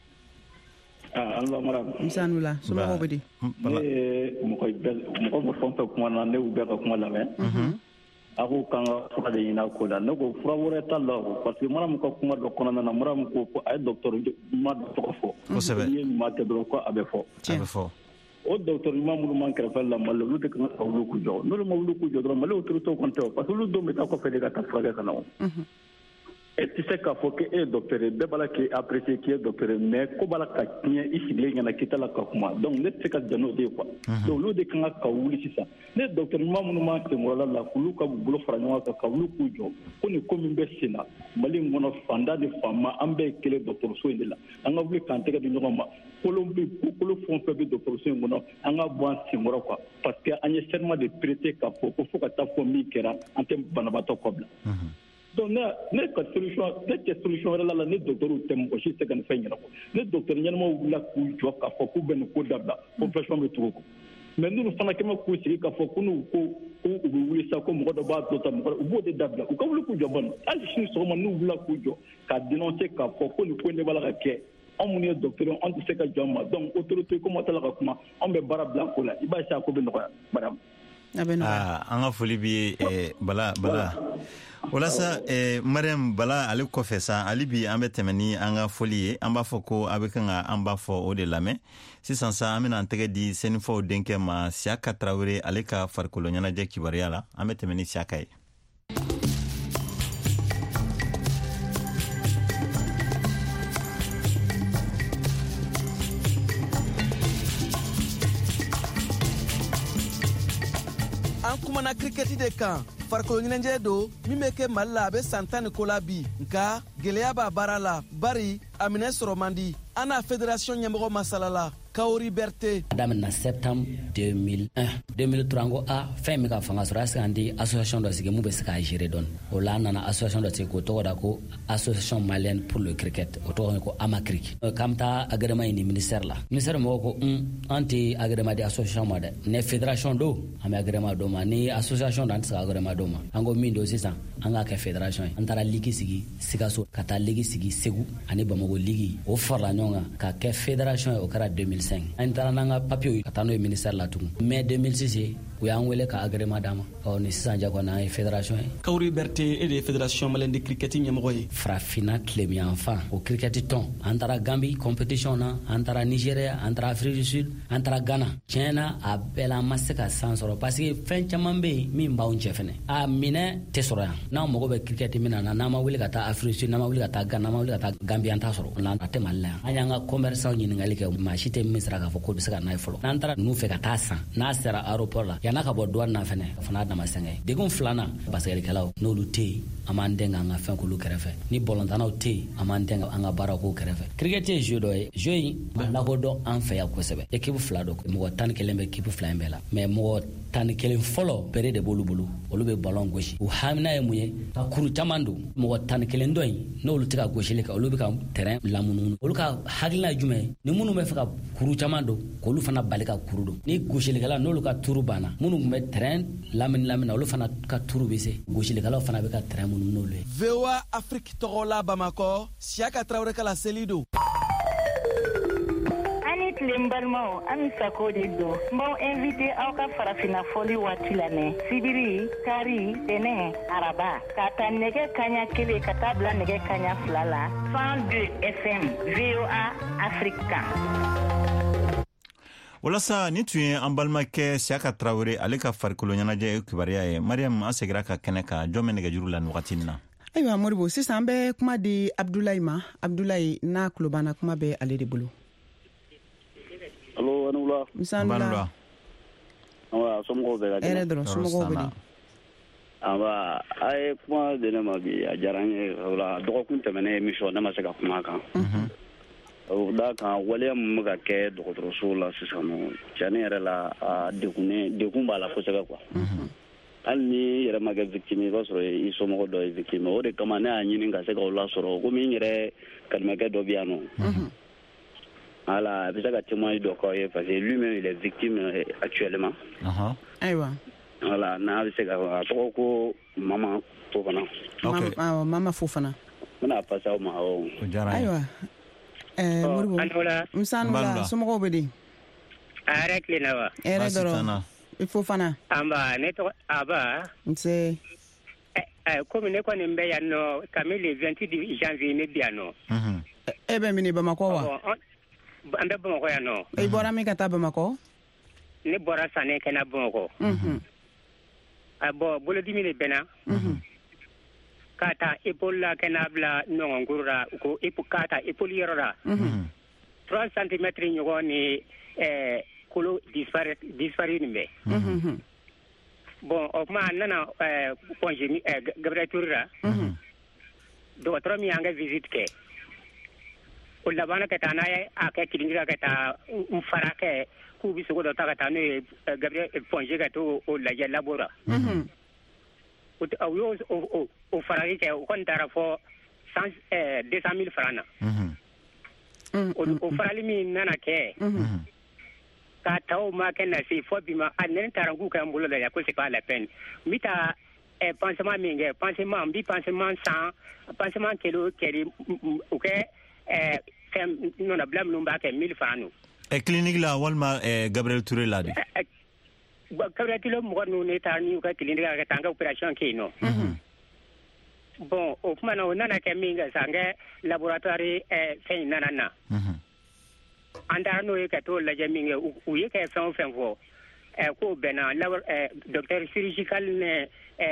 Musa nula somɔgɔw bɛ di mɔgɔ bɛ fɛn fɛn kuma na ne y'u bɛɛ ka kuma lamɛn ako kan ka fura de ɲini a ko la ne ko fura wɛrɛ t'a la parce que mara min ka kuma dɔ kɔnɔna na mara min ko a ye docteur ɲuman dɔ tɔgɔ fɔ kosɛbɛ n'i ye ɲuman kɛ dɔrɔn ko a bɛ fɔ o docteur ɲuman minnu man kɛrɛfɛ la Mali la olu de kan ka wuli k'u jɔ n'olu ma wuli k'u jɔ dɔrɔn Mali autorités kɔni tɛ parce que olu denw bɛ taa kɔfɛ de ka taa furakɛ ka na o e tɛ se k'a fɔ k'e ye docteur ye bɛɛ b'a la k'e apprécier k'i ye docteur ye mais ko b'a la ka tiɲɛ i sigilen ɲɛna k'i t'a la ka kuma donc ne tɛ se ka jɛn n'o de ye quoi donc olu de kan ka wuli sisan ne docteur ɲuman minnu b'an senkɔrɔla la k'olu ka bolo fara ɲɔgɔn kan ka wuli k'u jɔ ko nin ko min bɛ sen na Mali in kɔnɔ fanda ni faama an bɛɛ ye kelen dɔgɔtɔrɔso in de la an ka wuli k'an tɛgɛ di ɲɔgɔn ma kolo fɛn o fɛn bɛ dɔgɔtɔrɔso in kɔnɔ an ka bɔ an senkɔrɔ quoi parce que an ye serment de prêter k'a fɔ ko fo ka taa fɔ min kɛra an tɛ banabaatɔ kɔ bila donc ne ka solution ne tɛ solution wɛrɛ la ne docteurw tɛ mɔgɔ si tɛ ka nin fɛn ɲɛnabɔ ne docteur ɲɛnamaw wulila k'u jɔ k'a fɔ k'u bɛ nin ko dabila profession bɛ tugu mais n'olu fana kɛmɛ k'u sigi k'a fɔ ko n'u ko u bɛ wuli sa ko mɔgɔ dɔ b'a dɔ ta mɔgɔ u b'o de dabila u ka wuli k'u jɔ bani hali sini sɔgɔma n'u wulila k'u jɔ ka dénoncer k'a fɔ ko nin ko in de b'a la ka kɛ anw minnu ye docteur ye anw tɛ se ka jɔ an ma donc autorité ko ma t'a la ka kuma anw bɛ baara bila ko la i b'a ye sa ko bɛ nɔgɔya madame an ka foli bi bala walasa Mariam Bala ale kɔfɛ sa ali bi an bɛ tɛmɛ ni an ka foli ye an b'a fɔ ko a bɛ kan ka an b'a fɔ o de lamɛn sisan sa an bɛna an tɛgɛ di sɛnɛfɔw denkɛ ma Siaka Tarawele ale ka farikolo ɲɛnajɛ kibaruya la an bɛ tɛmɛ ni Siaka ye an kumana kriketi de kan farikolo ɲɛnajɛ do min bɛ kɛ Mali la a bɛ san 10 ni ko la bi nka gɛlɛya b'a baara la bari a minɛ sɔrɔ man di an n'a fédération ɲɛmɔgɔ masalala Kaori Berté daminɛ septembre 2001 2003 ko fɛn min ka fanga sɔrɔ a se an di association dɔ sigi mun bɛ se k'a gérer dɔɔni o la an nana association dɔ sigi k'o tɔgɔ da ko association malienne pour le cricket o tɔgɔ ye ko AMACRIC k'an bɛ taa agrément ɲini ministère la ministère mɔgɔw ko an tɛ agrément di association ma dɛ ne fédération do an bɛ agrément d'o ma ni association do an tɛ se ka agrément d'o ma an ko min do sisan an k'a kɛ fédération ye an taara ligue sigi Sikaso ka taa ligue sigi Segu ani Bamako ligue o farala ɲɔgɔn kan ka kɛ fédération ye o kɛra 2005 an taara n'an ka papier ka taa n'o ye ministère la tugun mai 2006 u y'an wele ka agrément d'an ma ni sisan ja kɔni an ye fédération ye Kaori Berté e de ye fédération malienne de cricket ɲɛmɔgɔ ye farafina tilebiyanfan o cricket tɔn an taara Gambie compétition na an taara Nigeria an taara Afrique du Sud an taara Ghana tiɲɛna a bɛɛ la an ma se ka san sɔrɔ parce que fɛn caman bɛ yen min b'anw cɛ fɛnɛ a minɛ tɛ sɔrɔ yan n'anw mago bɛ cricket min na n'an ma wele ka taa Afrique du Sud n'an ma wele ka taa Ghana n'an ma wele ka taa Gambie an t'a sɔrɔ o la a tɛ Mali la yan an y'an ka commerçant ɲininkali kɛ maa si tɛ min sera k'a fɔ ko bɛ se ka n'a ye fɔlɔ n'an taara ninnu fɛ ka taa san n'a sera aéroport la yan'a ka bɔ douane na fɛnɛ o fana dama sɛngɛ degun filanan baskɛlikɛlaw n'olu tɛ yen an b'an dɛn an ka fɛn k'olu kɛrɛfɛ ni bɔlɔntanaw tɛ yen an b'an dɛn an ka baara k'o kɛrɛfɛ cricket ye jeu dɔ ye jeu in a lakodɔn an fɛ yan kosɛbɛ équipe fila don mɔgɔ 11 bɛ équipe fila in bɛɛ la mais mɔgɔ 11 fɔlɔ bere de b'olu bolo olu bɛ ballon gosi u hamina ye mun ye ka kuru caman don mɔgɔ 11 dɔ in n'olu tɛ ka gosili kɛ olu bɛ ka terrain lamunumunu olu ka hakilina ye jumɛn ye ni minnu bɛ fɛ ka kuru caman don k'olu fana bali ka kuru don ni gosilikɛla n'olu ka turu banna minnu tun bɛ terrain lamini olu fana ka turu bɛ se gosilikɛlaw fana bɛ ka terrain munumunu n'olu ye VOA Afrique tɔgɔ la Bamakɔ Siaka Tarawele kala seli don tile n balimaw an bɛ Sako de don n b'aw invité aw ka farafina fɔli waati lamɛn sibiri kari tɛnɛ araba ka ta nɛgɛ kaɲa 1 ka taa bila nɛgɛ kaɲa 2 la 102 FM VOA Afrique walasa ni tun ye an balimakɛ Siaka Tarawele ale ka farikolo ɲɛnajɛ kibaruya ye Mariam an segira ka kɛnɛ kan jɔn bɛ nɛgɛjuru la nin wagati in na ayiwa Moribo sisan an bɛ kuma di Abdulayi ma Abdulayi n'a tulo banna kuma bɛ ale de bolo Allo Anula Misanula awa somɔgɔw bɛ ka ɛrɛ dɔrɔn somɔgɔw bɛ di awa a ye kuma di ne ma bi a diyara n ye o la dɔgɔkun tɛmɛnen émission ne ma se ka kuma a kan o da kan waleya min bɛ ka kɛ dɔgɔtɔrɔso la sisan nɔ tiɲɛni yɛrɛ la dekun b'a la kosɛbɛ quoi hali ni yɛrɛ ma kɛ victime i b'a sɔrɔ i somɔgɔ dɔ ye victime o de kama ne y'a ɲini ka se k'o lasɔrɔ komi n yɛrɛ kalimɛkɛ dɔ bɛ yan nɔ voilà, il y a témoin de quoi parce que lui-même il est victime actuellement. Aïwa. Voilà, na c'est ko maman Fofana. OK. Maman Fofana. On a passé au Mao. Aïwa. Moribo. Msanula, somɔgɔw bɛ di? Arrête les nawa. Ɛrɛ dɔrɔn. Fofana. Amba ne to aba. Nse. comme ne ko nimbe ya no kamile 28 janvier ne bia no e be mini Bamako wa ande Bamako ya no e bora mi kata Bamako ne bora sane kana Bamako abo bolo dimile bena kata epola kana bla no ngurura ko epukata epoli yorora 3 cm nyogo ni kolo dispari nimbe bon o ma nana congé Gabriel Touré docteur mi anga visite ke o labana ke tanaye aka kilingira ke ta fara ke ku bi sugo ta ta ne Gabriel congé ke to o la ya labora o yo o fara ke o kon dara fo 200,000 francs o fara limi nana ke ka taw ma kenna si fo bima anen tarangu ka mbulo la ko c'est pas la peine mita pensement minge pensement bi pensement 100 pensement kilo keri ok fem non na blam numba ke 1000 francs clinique la walma Gabriel Touré la de Gabriel Touré mo no ne tani ka clinique ka tanga operation ke no bon o kuma no nana ke minga sange laboratoire fe nana andar no ye ka to la jaminge u ye ka fen fo ko bena la docteur chirurgical ne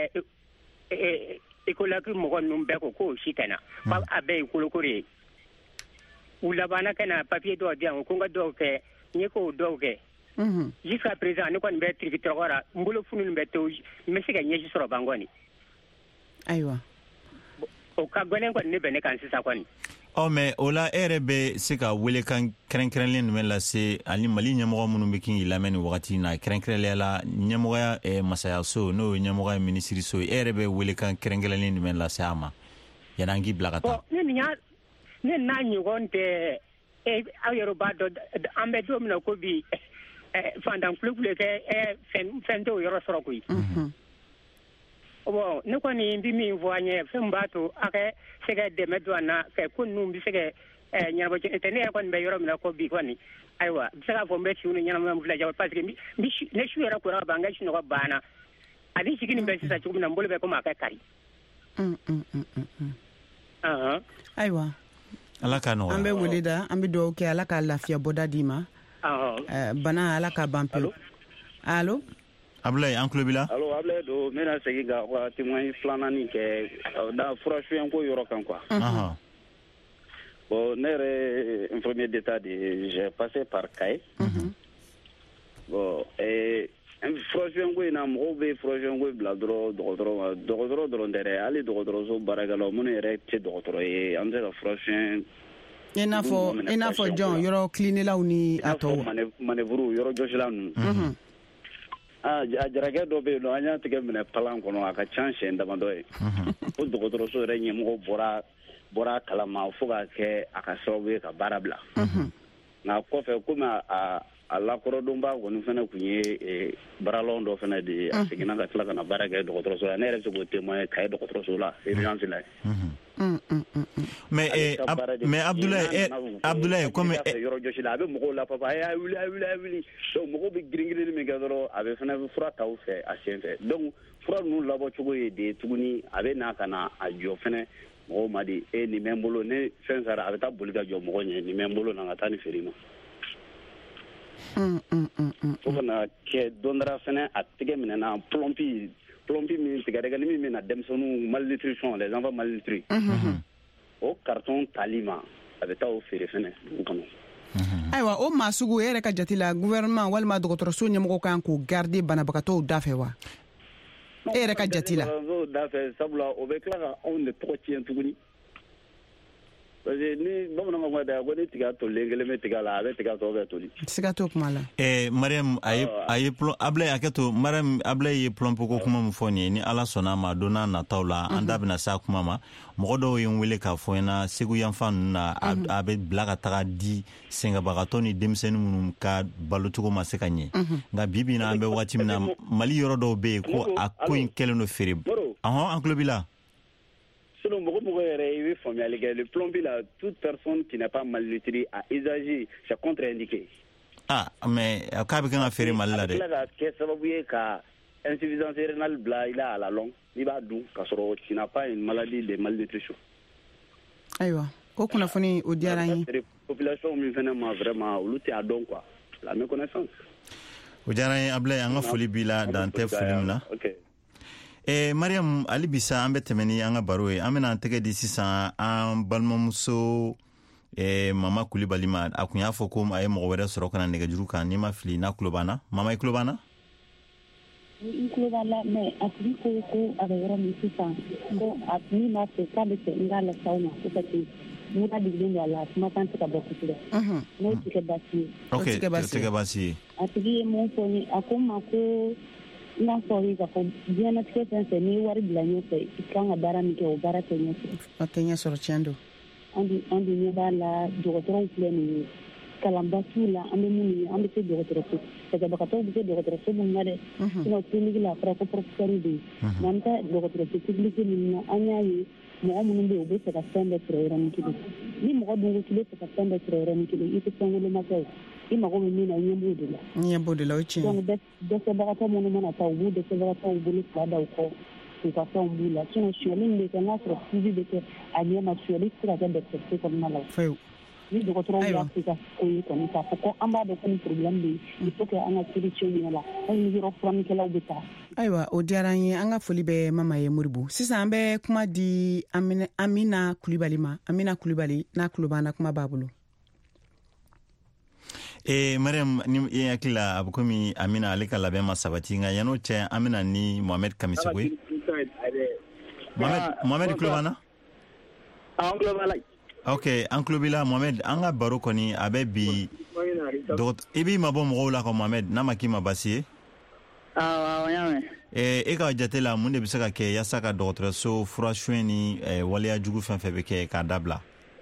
école mo gon be ko shitana ba abe ko kore u la bana kana papier do dia ko ngado ke ni ko do ke jusqu'à présent ne ko be trivitora mbulo funu be to mesiga nyeji soro bangoni aywa o ka gonen ko ne be ne kan sisa kwani mais ola erebe sika wele kan krenkrelen men la se ali mali nyamoro munu bikin ilameni wakati na krenkrele la nyamoro masaya so no nyamoro ministry so erebe wele kan krenkrelen men la se ama yanangi blagata ne na nyugonte ayero bado ambe do mna ko bi fandan plukule ke fendo yoro sorokui bon ne ko ni bi mi voanye fembato ake sege de medwana ke kunnu bi sege nyarbo ci tene ko be yoro mna ko bi kwani aywa sega fo mbeti unu nyama mvula jaw parce que mi ne shuera ko raba nga shi no bana ali shikini be sisa chukuna mbole be ko maka kari aywa alaka no ambe wulida ambe do ke alaka lafiya boda dima bana alaka bampe allo Ablaye Anklobila allo Ablaye do mena segi ga wa timoi flanani ke da franchement ko yoro kan quoi bon nere en premier d'état j'ai passé par Kay bon et franchement ko ina mo be franchement ko bla dro ndere ali dro so baragalo mun ere ti dro e ande la franchement ina fo John yoro clean la uni ato manevru yoro joslan jarage do be no anya tige mine palan kono aka chance ndamando e o dogotoro so re nyemo bora kala ma fuga ke aka sobe ka barabla na ko fe kuma ala koro dumba wonu fena kunye baralondo fena de asigina ka tla kana barage dogotoro so na re so go témoin kay dogotoro so la urgence la mais Abdoulaye comme yoro joshi la be mo la papa ay wuli so mo be gringiri mi gadoro abe fana fura taw fe asienfe donc fura nu labo chugo de tuguni abe na kana ajo fana mo madi ni membolo ne sensara abe ta bulga jo mo nye ni membolo na ngata ni ferima ko na ke dondra fana atige minena plompi mi tigare ni mi na demsonu malnutrition les enfants malnutris o carton talima abe ta o fere fene kono aywa o masugu yere ka jatila gouvernement walma docteur so nyamo kan ko garder banabakato dafe wa ere ka jatila dafe sabula o be klara on de trotien tuguni parce que ni bamana ma da ko ni tiga to lengele me tiga la abe tiga to be to li tiga to kumala Mariam ay plomb ablay aketo Mariam ablay plomb ko kuma mu foni ni ala sona ma dona na tawla anda bina sa kuma ma modo yin wele ka foina segu yan fan na abe blaga taga di senga bagatoni demsen munum ka balutugo ma sekanye nga bibi na ambe wati mina mali yoro do be ko akoin keleno ferib Anklobila selon le plombier là, toute personne qui n'est pas malnutrie à usager, c'est contre-indiqué. Mais quand on a fait mal là, insuffisance rénale bila il a à la longue il va dun ka sɔrɔ tu n'as pas une maladie de malnutrition. Ayiwa ko kunnafoni o diyara n ye. Population min fɛnɛ ma vraiment olu tɛ a dɔn quoi la méconnaissance. O diyara n ye Ablaye an ka foli b'i la dan tɛ foli min na. Mariam ali bisa an bɛ tɛmɛ ni an ka baro ye an bɛna an tɛgɛ di sisan an balimamuso Mama Kulibali ma a kun y'a fɔ ko a ye mɔgɔ wɛrɛ sɔrɔ kana nɛgɛjuru kan n'i ma fili n'a tulo b'an na Mama i tulo b'an na. I tulo b'a la mais a tigi ko a bɛ yɔrɔ min sisan ko a min b'a fɛ k'a bɛ fɛ n k'a lase aw ma ko parce que mura digilen don a la kumakan tɛ ka bɔ kosɛbɛ n'o tɛ kɛ baasi ye. Ok o tɛ kɛ baasi ye. A tigi ye mun fɔ n ye a ko n ma ko n'a fɔra i ka fɔ diɲɛnatigɛ fɛn fɛn n'i ye wari bila ɲɛfɛ i kan ka baara min kɛ o baara tɛ ɲɛ sɔrɔ. A tɛ ɲɛ sɔrɔ tiɲɛ don. An bɛ ɲɛ b'a la dɔgɔtɔrɔw filɛ nin ye kalanba t'u la an bɛ minnu ye an bɛ se dɔgɔtɔrɔso sɛgɛbagatɔw bɛ se dɔgɔtɔrɔso minnu na dɛ sinon clinique la a fɔra ko professeur bɛ yen mais an bɛ taa dɔgɔtɔrɔso publique minnu na an y'a ye mɔgɔ minnu bɛ yen u bɛ fɛ ka fɛn bɛɛ sɔrɔ yɔrɔnin kelen ni mɔgɔ dun ko k'i bɛ fɛ ka fɛn bɛɛ sɔrɔ yɔrɔnin kelen i tɛ fɛn woloma kɛ o i mago bɛ min na i ɲɛ b'o de la. Ɲɛ b'o de la o ye tiɲɛ. donc dɛsɛbagatɔ minnu mana taa u b'u dɛsɛbagatɔw bolo fila da u kɔ u ka fɛnw b'u la sinon suyali min bɛ kɛ n'a sɔrɔ suivi bɛ kɛ a ɲɛ ma suyali tɛ se ka kɛ dɔgɔtɔrɔso kɔnɔna la. Fewu. Ni dɔgɔtɔrɔw y'a se ka ko ye kɔni k'a fɔ ko an b'a dɔn ko ni problème bɛ yen il faut que an ka solution ɲɛ la hali ni yɔrɔ furanikɛlaw bɛ taa. Ayiwa o diyara n ye an ka foli bɛ Mama ye Moribo sisan an bɛ kuma di Amina Kulibali ma Amina Kulibali n'a tulo b'an na kuma b'a bolo. Mariam ni e hakili la a bɛ komi Amina ale ka labɛn ma sabati nka yan'o cɛ an bɛna ni Mohamed Kamisogo ye. Mohamed tulo b'an na. An tulo b'a la. Ok an tulo b'i la Mohamed an ka baro kɔni a bɛ bi i b'i mabɔ mɔgɔw la ka Mohamed n'a ma k'i ma baasi ye. Awɔ n y'a mɛn. E ka jate la mun de bɛ se ka kɛ yaasa ka dɔgɔtɔrɔso fura suɲɛ ni waleya jugu fɛn fɛn bɛ kɛ k'a dabila.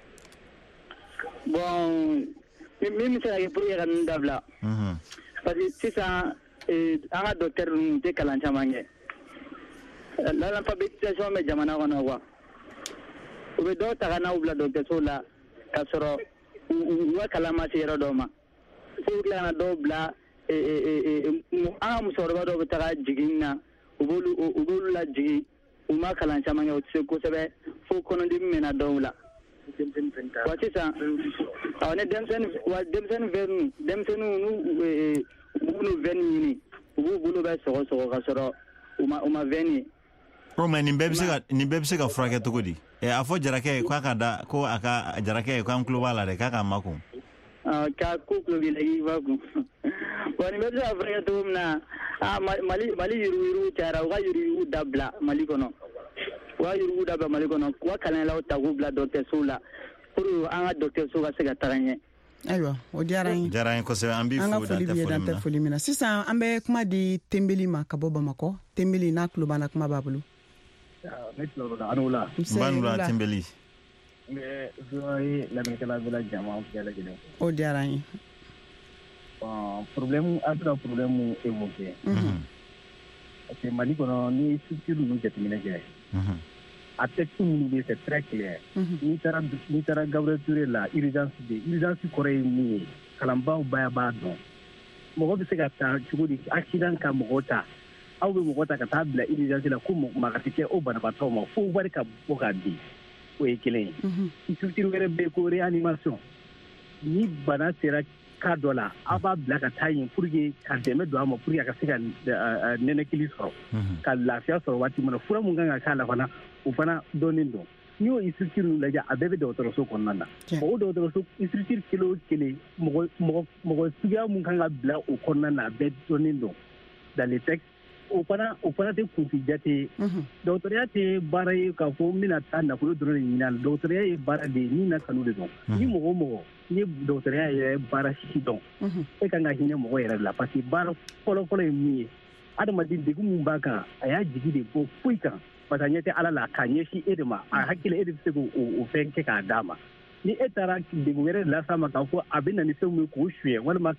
Bon min bɛ se ka kɛ pour que ka ninnu dabila. Parce que sisan an ka docteur ninnu tɛ kalan caman kɛ. L'analphabétisation bɛ jamana kɔnɔ quoi. U bɛ dɔw ta ka n'aw bila dɔgɔtɔrɔso la k'a sɔrɔ u ka kalan ma se yɔrɔ dɔw ma fo u tila ka na dɔw bila an ka musokɔrɔba dɔw bɛ taga jiginni na u b'olu lajigin u ma kalan caman kɛ u tɛ se kosɛbɛ fo kɔnɔdimi mɛnna dɔw la wa sisan ni denmisɛnnin n'u vɛni ɲini u b'u bolo bɛ sɔgɔ ka sɔrɔ u ma vɛni ye. Mais nin bɛɛ bɛ se ka furakɛ cogo di? A fɔ jarakɛ k'a ka da ko a ka jarakɛ k'an tulo b'a la dɛ k'a ka makun. K'a ko tulo b'i la k'i makun. Bon nin bɛɛ bɛ se ka furakɛ cogo min na Mali yurugu cayara u ka yurugu dabila Mali kɔnɔ. U ka yurugu dabila Mali kɔnɔ u ka kalanyɔrɔw ta k'u bila dɔgɔtɔrɔsow la pour an ka dɔgɔtɔrɔso ka se ka taga ɲɛ. Ayiwa o diyara n ye. Diyara n ye kosɛbɛ an b'i fo dan tɛ foli min na sisan an bɛ kuma di Tembeli ma ka bɔ Bamakɔ Tembeli n'a tulo b'an na kuma b'a bolo. Ne tulo b'an na Banula Tembeli. N bɛ VOA lamɛnnikɛla bɛɛ lajɛlen bɛɛ lajɛlen. O diyara n ye. Problème an bɛ ka problème évoqué. Parce que Mali kɔnɔ ni structure ninnu jateminɛ kɛ. A texte minnu bɛ yen c'est très clair. N'i taara Gabriel Touré la urgence kɔrɔ ye min ye kalanbaaw b'a dɔn. Mɔgɔ bɛ se ka taa cogo di accident ka mɔgɔ ta aw bɛ mɔgɔ ta ka taa bila urgence la ko magati kɛ o banabaatɔ ma fo wari ka bɔ ka di o ye kelen ye. Structure wɛrɛ bɛ yen ko réanimation ni bana sera cas dɔ la aw b'a bila ka taa yen pour que ka dɛmɛ don a ma pour que a ka se ka nɛnɛkili sɔrɔ ka lafiya sɔrɔ waati min na fura mun kan ka k'a la fana o fana dɔnnen don. N'i y'o structure lajɛ a bɛɛ bɛ dɔgɔtɔrɔso kɔnɔna na o dɔgɔtɔrɔso structure kelen o kelen mɔgɔ suguya mun kan ka bila o kɔnɔna na a bɛɛ dɔnnen don dans les textes o fana tɛ kunfi jate ye. Dɔgɔtɔrɔya tɛ baara ye k'a fɔ n bɛna taa nafolo dɔrɔn de ɲini a la dɔgɔtɔrɔya ye baara de ye min na kanu de dɔn ni mɔgɔ o mɔgɔ n'i ye dɔgɔtɔrɔya yɛrɛ baara si dɔn e kan ka hinɛ mɔgɔ yɛrɛ la parce que baara fɔlɔ ye min ye adamaden degun mun b'a kan a y'a jigi de bɔ foyi kan parce que a ɲɛ tɛ ala la k'a ɲɛsin e de ma a hakili e de bɛ se k'o fɛn kɛ k'a d'a ma ni e taara degun wɛrɛ las'a ma k'a fɔ a bɛ na ni fɛn min ye k'o suyɛ walima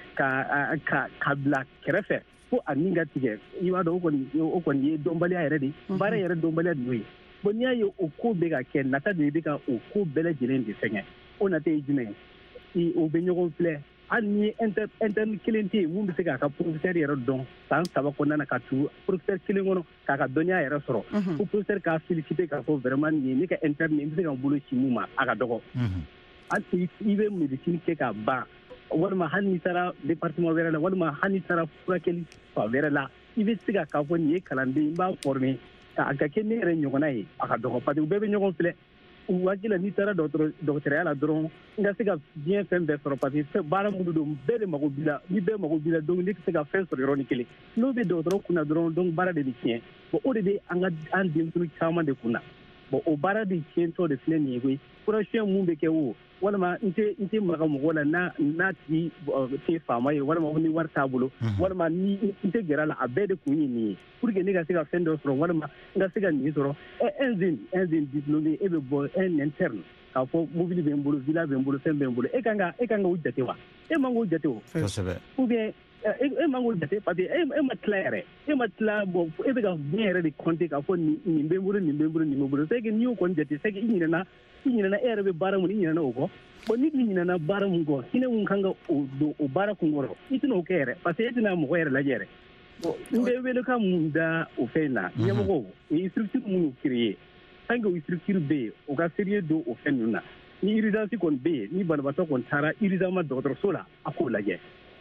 ka bila kɛrɛfɛ fo a nin ka tigɛ i b'a dɔn o kɔni ye dɔnbaliya yɛrɛ de baara yɛrɛ dɔnbaliya de y'o ye bon n'i y'a ye o ko bɛ ka kɛ nata de bɛ ka o ko bɛɛ lajɛlen de fɛngɛ o nata ye jumɛn ye o bɛ ɲɔgɔn filɛ hali ni interne kelen tɛ yen mun bɛ se k'a ka professeur yɛrɛ dɔn san 3 kɔnɔna na ka tugu professeur kelen kɔnɔ k'a ka dɔnniya yɛrɛ sɔrɔ ko professeur k'a féliciter k'a fɔ vraiment nin ye ne ka interne n bɛ se ka n bolo ci mun ma a ka dɔgɔ hali i bɛ médecine kɛ ka ban walima hali n'i taara département wɛrɛ la walima hali n'i taara furakɛli fan wɛrɛ la i bɛ se k'a fɔ nin ye kalanden n b'a former a ka kɛ ne yɛrɛ ɲɔgɔnna ye a ka dɔgɔ parce que u bɛɛ bɛ ɲɔgɔn filɛ u hakili la n'i taara dɔgɔtɔrɔya la dɔrɔn n ka se ka diɲɛ fɛn bɛɛ sɔrɔ parce que baara minnu don bɛɛ de mago b'i la ni bɛɛ mago b'i la donc ne tɛ se ka fɛn sɔrɔ yɔrɔnin kelen n'o bɛ dɔgɔtɔrɔ kunna dɔrɔn donc baara de bɛ tiɲɛ bon o de bɛ an denmisɛnnin caman de kunna bon o baara de tiɲɛtɔ de filɛ nin ye koyi furasiyɛn mun bɛ kɛ o walima n tɛ maga mɔgɔ la n'a tigi tɛ faama ye walima ni wari t'a bolo walima ni n tɛ gɛrɛ a la a bɛɛ de kun ye nin ye pour que ne ka se ka fɛn dɔ sɔrɔ walima n ka se ka nin sɔrɔ un jeune diplômé e bɛ bɔ un interne k'a fɔ mobili bɛ n bolo villa bɛ n bolo fɛn bɛ n bolo e kan ka o jate wa e man k'o jate o ou bien e man k'o jate parce que e ma tila yɛrɛ e ma tila bon e bɛ ka bien yɛrɛ de compter k'a fɔ nin bɛ n bolo nin bɛ n bolo nin bɛ n bolo c'est que n'i y'o kɔni jate c'est que i ɲinɛna e yɛrɛ bɛ baara mun i ɲinɛna o kɔ bon ni i ɲinɛna baara mun kɔ hinɛ mun kan ka o don o baara kun kɔrɔ i tɛna o kɛ yɛrɛ parce que e tɛna mɔgɔ yɛrɛ lajɛ yɛrɛ bon n bɛ welekan mun da o fɛn in na ɲɛmɔgɔw o ye structure minnu créer tant que o structure bɛ yen o ka sérieux don o fɛn ninnu na ni urgence kɔni bɛ yen ni banabaatɔ kɔni taara urgemment dɔgɔtɔrɔso la a k'o lajɛ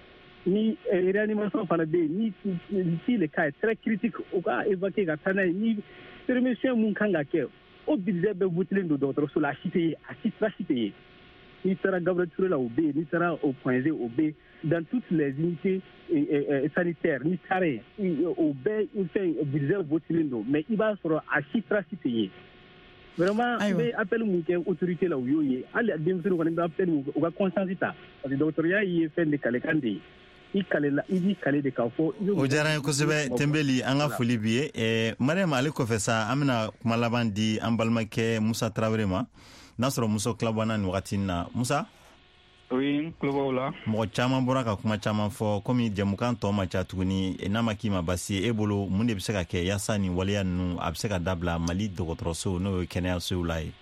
ni réanimation fana bɛ yen ni si le cas est très critique o ka évacuer ka taa n'a ye ni permission mun kan ka kɛ o budget bɛɛ votelen don dɔgɔtɔrɔso la a si tɛ ye a si tɛ ye n'i taara Gabriel Touré la o bɛ yen n'i taara au Point G o bɛ yen dans toutes les unités sanitaires n'i taara yen o bɛɛ fɛn budget votelen don mais i b'a sɔrɔ a si tɛ ye vraiment n bɛ appel mun kɛ autorité la u y'o ye hali denmisɛnninw kɔni bɛ appel mun u ka conscience ta parce que dɔgɔtɔrɔya ye fɛn de kalekan de ye i b'i kale de k'a fɔ o diyara n ye kosɛbɛ Tɛnbeli an ka foli b'i ye Mariam ale kɔfɛ sa an bɛna kuma laban di an balimakɛ Musa Tarawele ma n'a sɔrɔ muso tilabana nin wagati na Musa oui tulo la mɔgɔ caman bɔra ka kuma caman fɔ komi jɛmukan tɔ ma ca tuguni n'a ma k'i ma basi e bolo mun de bɛ se ka kɛ yaasa nin waleya ninnu a bɛ se ka dabila Mali dɔgɔtɔrɔso n'o ye kɛnɛyasow la ye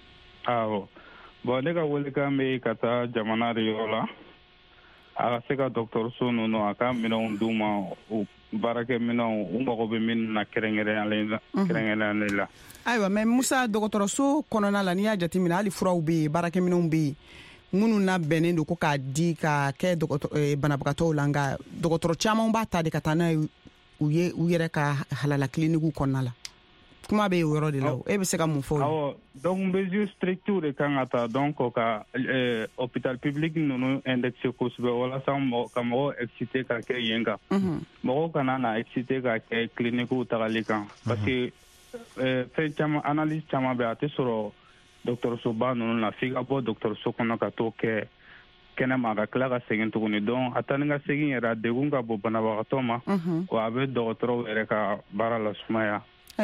awɔ bon ne ka welekan bɛ ka taa jamana de yɔrɔ la a ka se ka dɔgɔtɔrɔso ninnu a ka minɛnw d'u ma baarakɛ minɛnw u mago bɛ min na kɛrɛnkɛrɛnnen la ayiwa mais Musa dɔgɔtɔrɔso kɔnɔna la n'i y'a jateminɛ hali furaw bɛ yen baarakɛminɛnw bɛ yen minnu labɛnnen don ko k'a di ka kɛ banabagatɔw la nka dɔgɔtɔrɔ caman b'a ta de ka taa n'a ye u yɛrɛ ka halala kilinikiw kɔnɔna la kuma bɛ o yɔrɔ de la e bɛ se ka mun fɔ awɔ donc mesure stricte de kan ka ta donc ka hôpital public ninnu indexer kosɛbɛ walasa ka mɔgɔw exciter ka kɛ yen kan mɔgɔw kana na exciter ka kɛ kilinikiw tagali kan parce que fɛn caman analyse caman bɛ a tɛ sɔrɔ dɔgɔtɔrɔsoba ninnu na f'i ka bɔ dɔgɔtɔrɔso kɔnɔ ka t'o kɛ kɛnɛma ka tila ka segin tuguni donc a taa ni ka segin yɛrɛ a degun ka bon banabagatɔ ma wa a bɛ dɔgɔtɔrɔw yɛrɛ ka baara lasumaya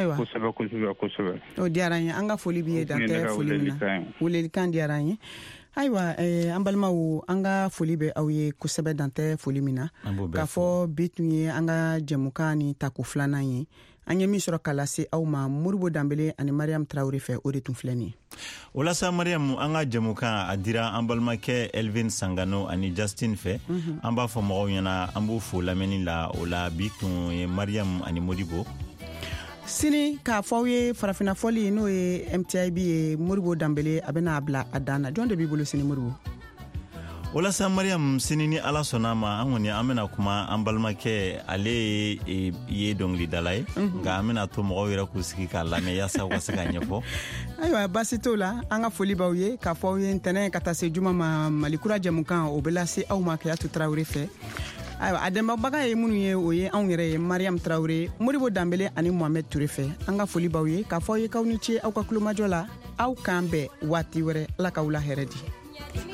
kosɛbɛ o diyara n ye an ka foli b'i ye dantɛ foli min na welelikan diyara n ye ayiwa an balimaw an ka foli bɛ aw ye kosɛbɛ dantɛ foli min na k'a fɔ bi tun ye an ka jɛmukan ni tako filanan ye an ye min sɔrɔ k'a lase aw ma Moribo Danbele ani Mariam Tarawele fɛ o de tun filɛ nin ye o la sa Mariam an ka jɛmukan a dira an balimakɛ Elvin Sangano ani Justin fɛ an b'a fɔ mɔgɔw ɲɛna an b'u fo lamɛnni la o la bi tun ye Mariam ani Modibo sini k'a fɔ aw ye farafina fɔli n'o ye MTIB ye Moribo Danbele a bɛna bila a dan na jɔn de b'i bolo sini Moribo o la sa Mariam sini ni Ala sɔnna ma an kɔni an bɛna kuma an balimakɛ ale ye dɔnkilidala ye nka an bɛna to mɔgɔw yɛrɛ k'u sigi k'a lamɛn yaasa u ka se ka ɲɛfɔ ayiwa basi t'o la an ka foli b'aw ye k'a fɔ aw ye ntɛnɛn ka taa se juma ma Malikura jɛmukan o bɛ lase aw ma Keyatu Tarawele fɛ ayiwa a dɛmɛbaga ye minnu ye o ye anw yɛrɛ ye Mariam Tarawele Moribo Danbele ani Mohamed Touré fɛ an ka foli b'aw ye k'a fɔ aw ye k'aw ni ce aw ka kulomajɔ la aw k'an bɛn waati wɛrɛ Ala k'aw la hɛrɛ di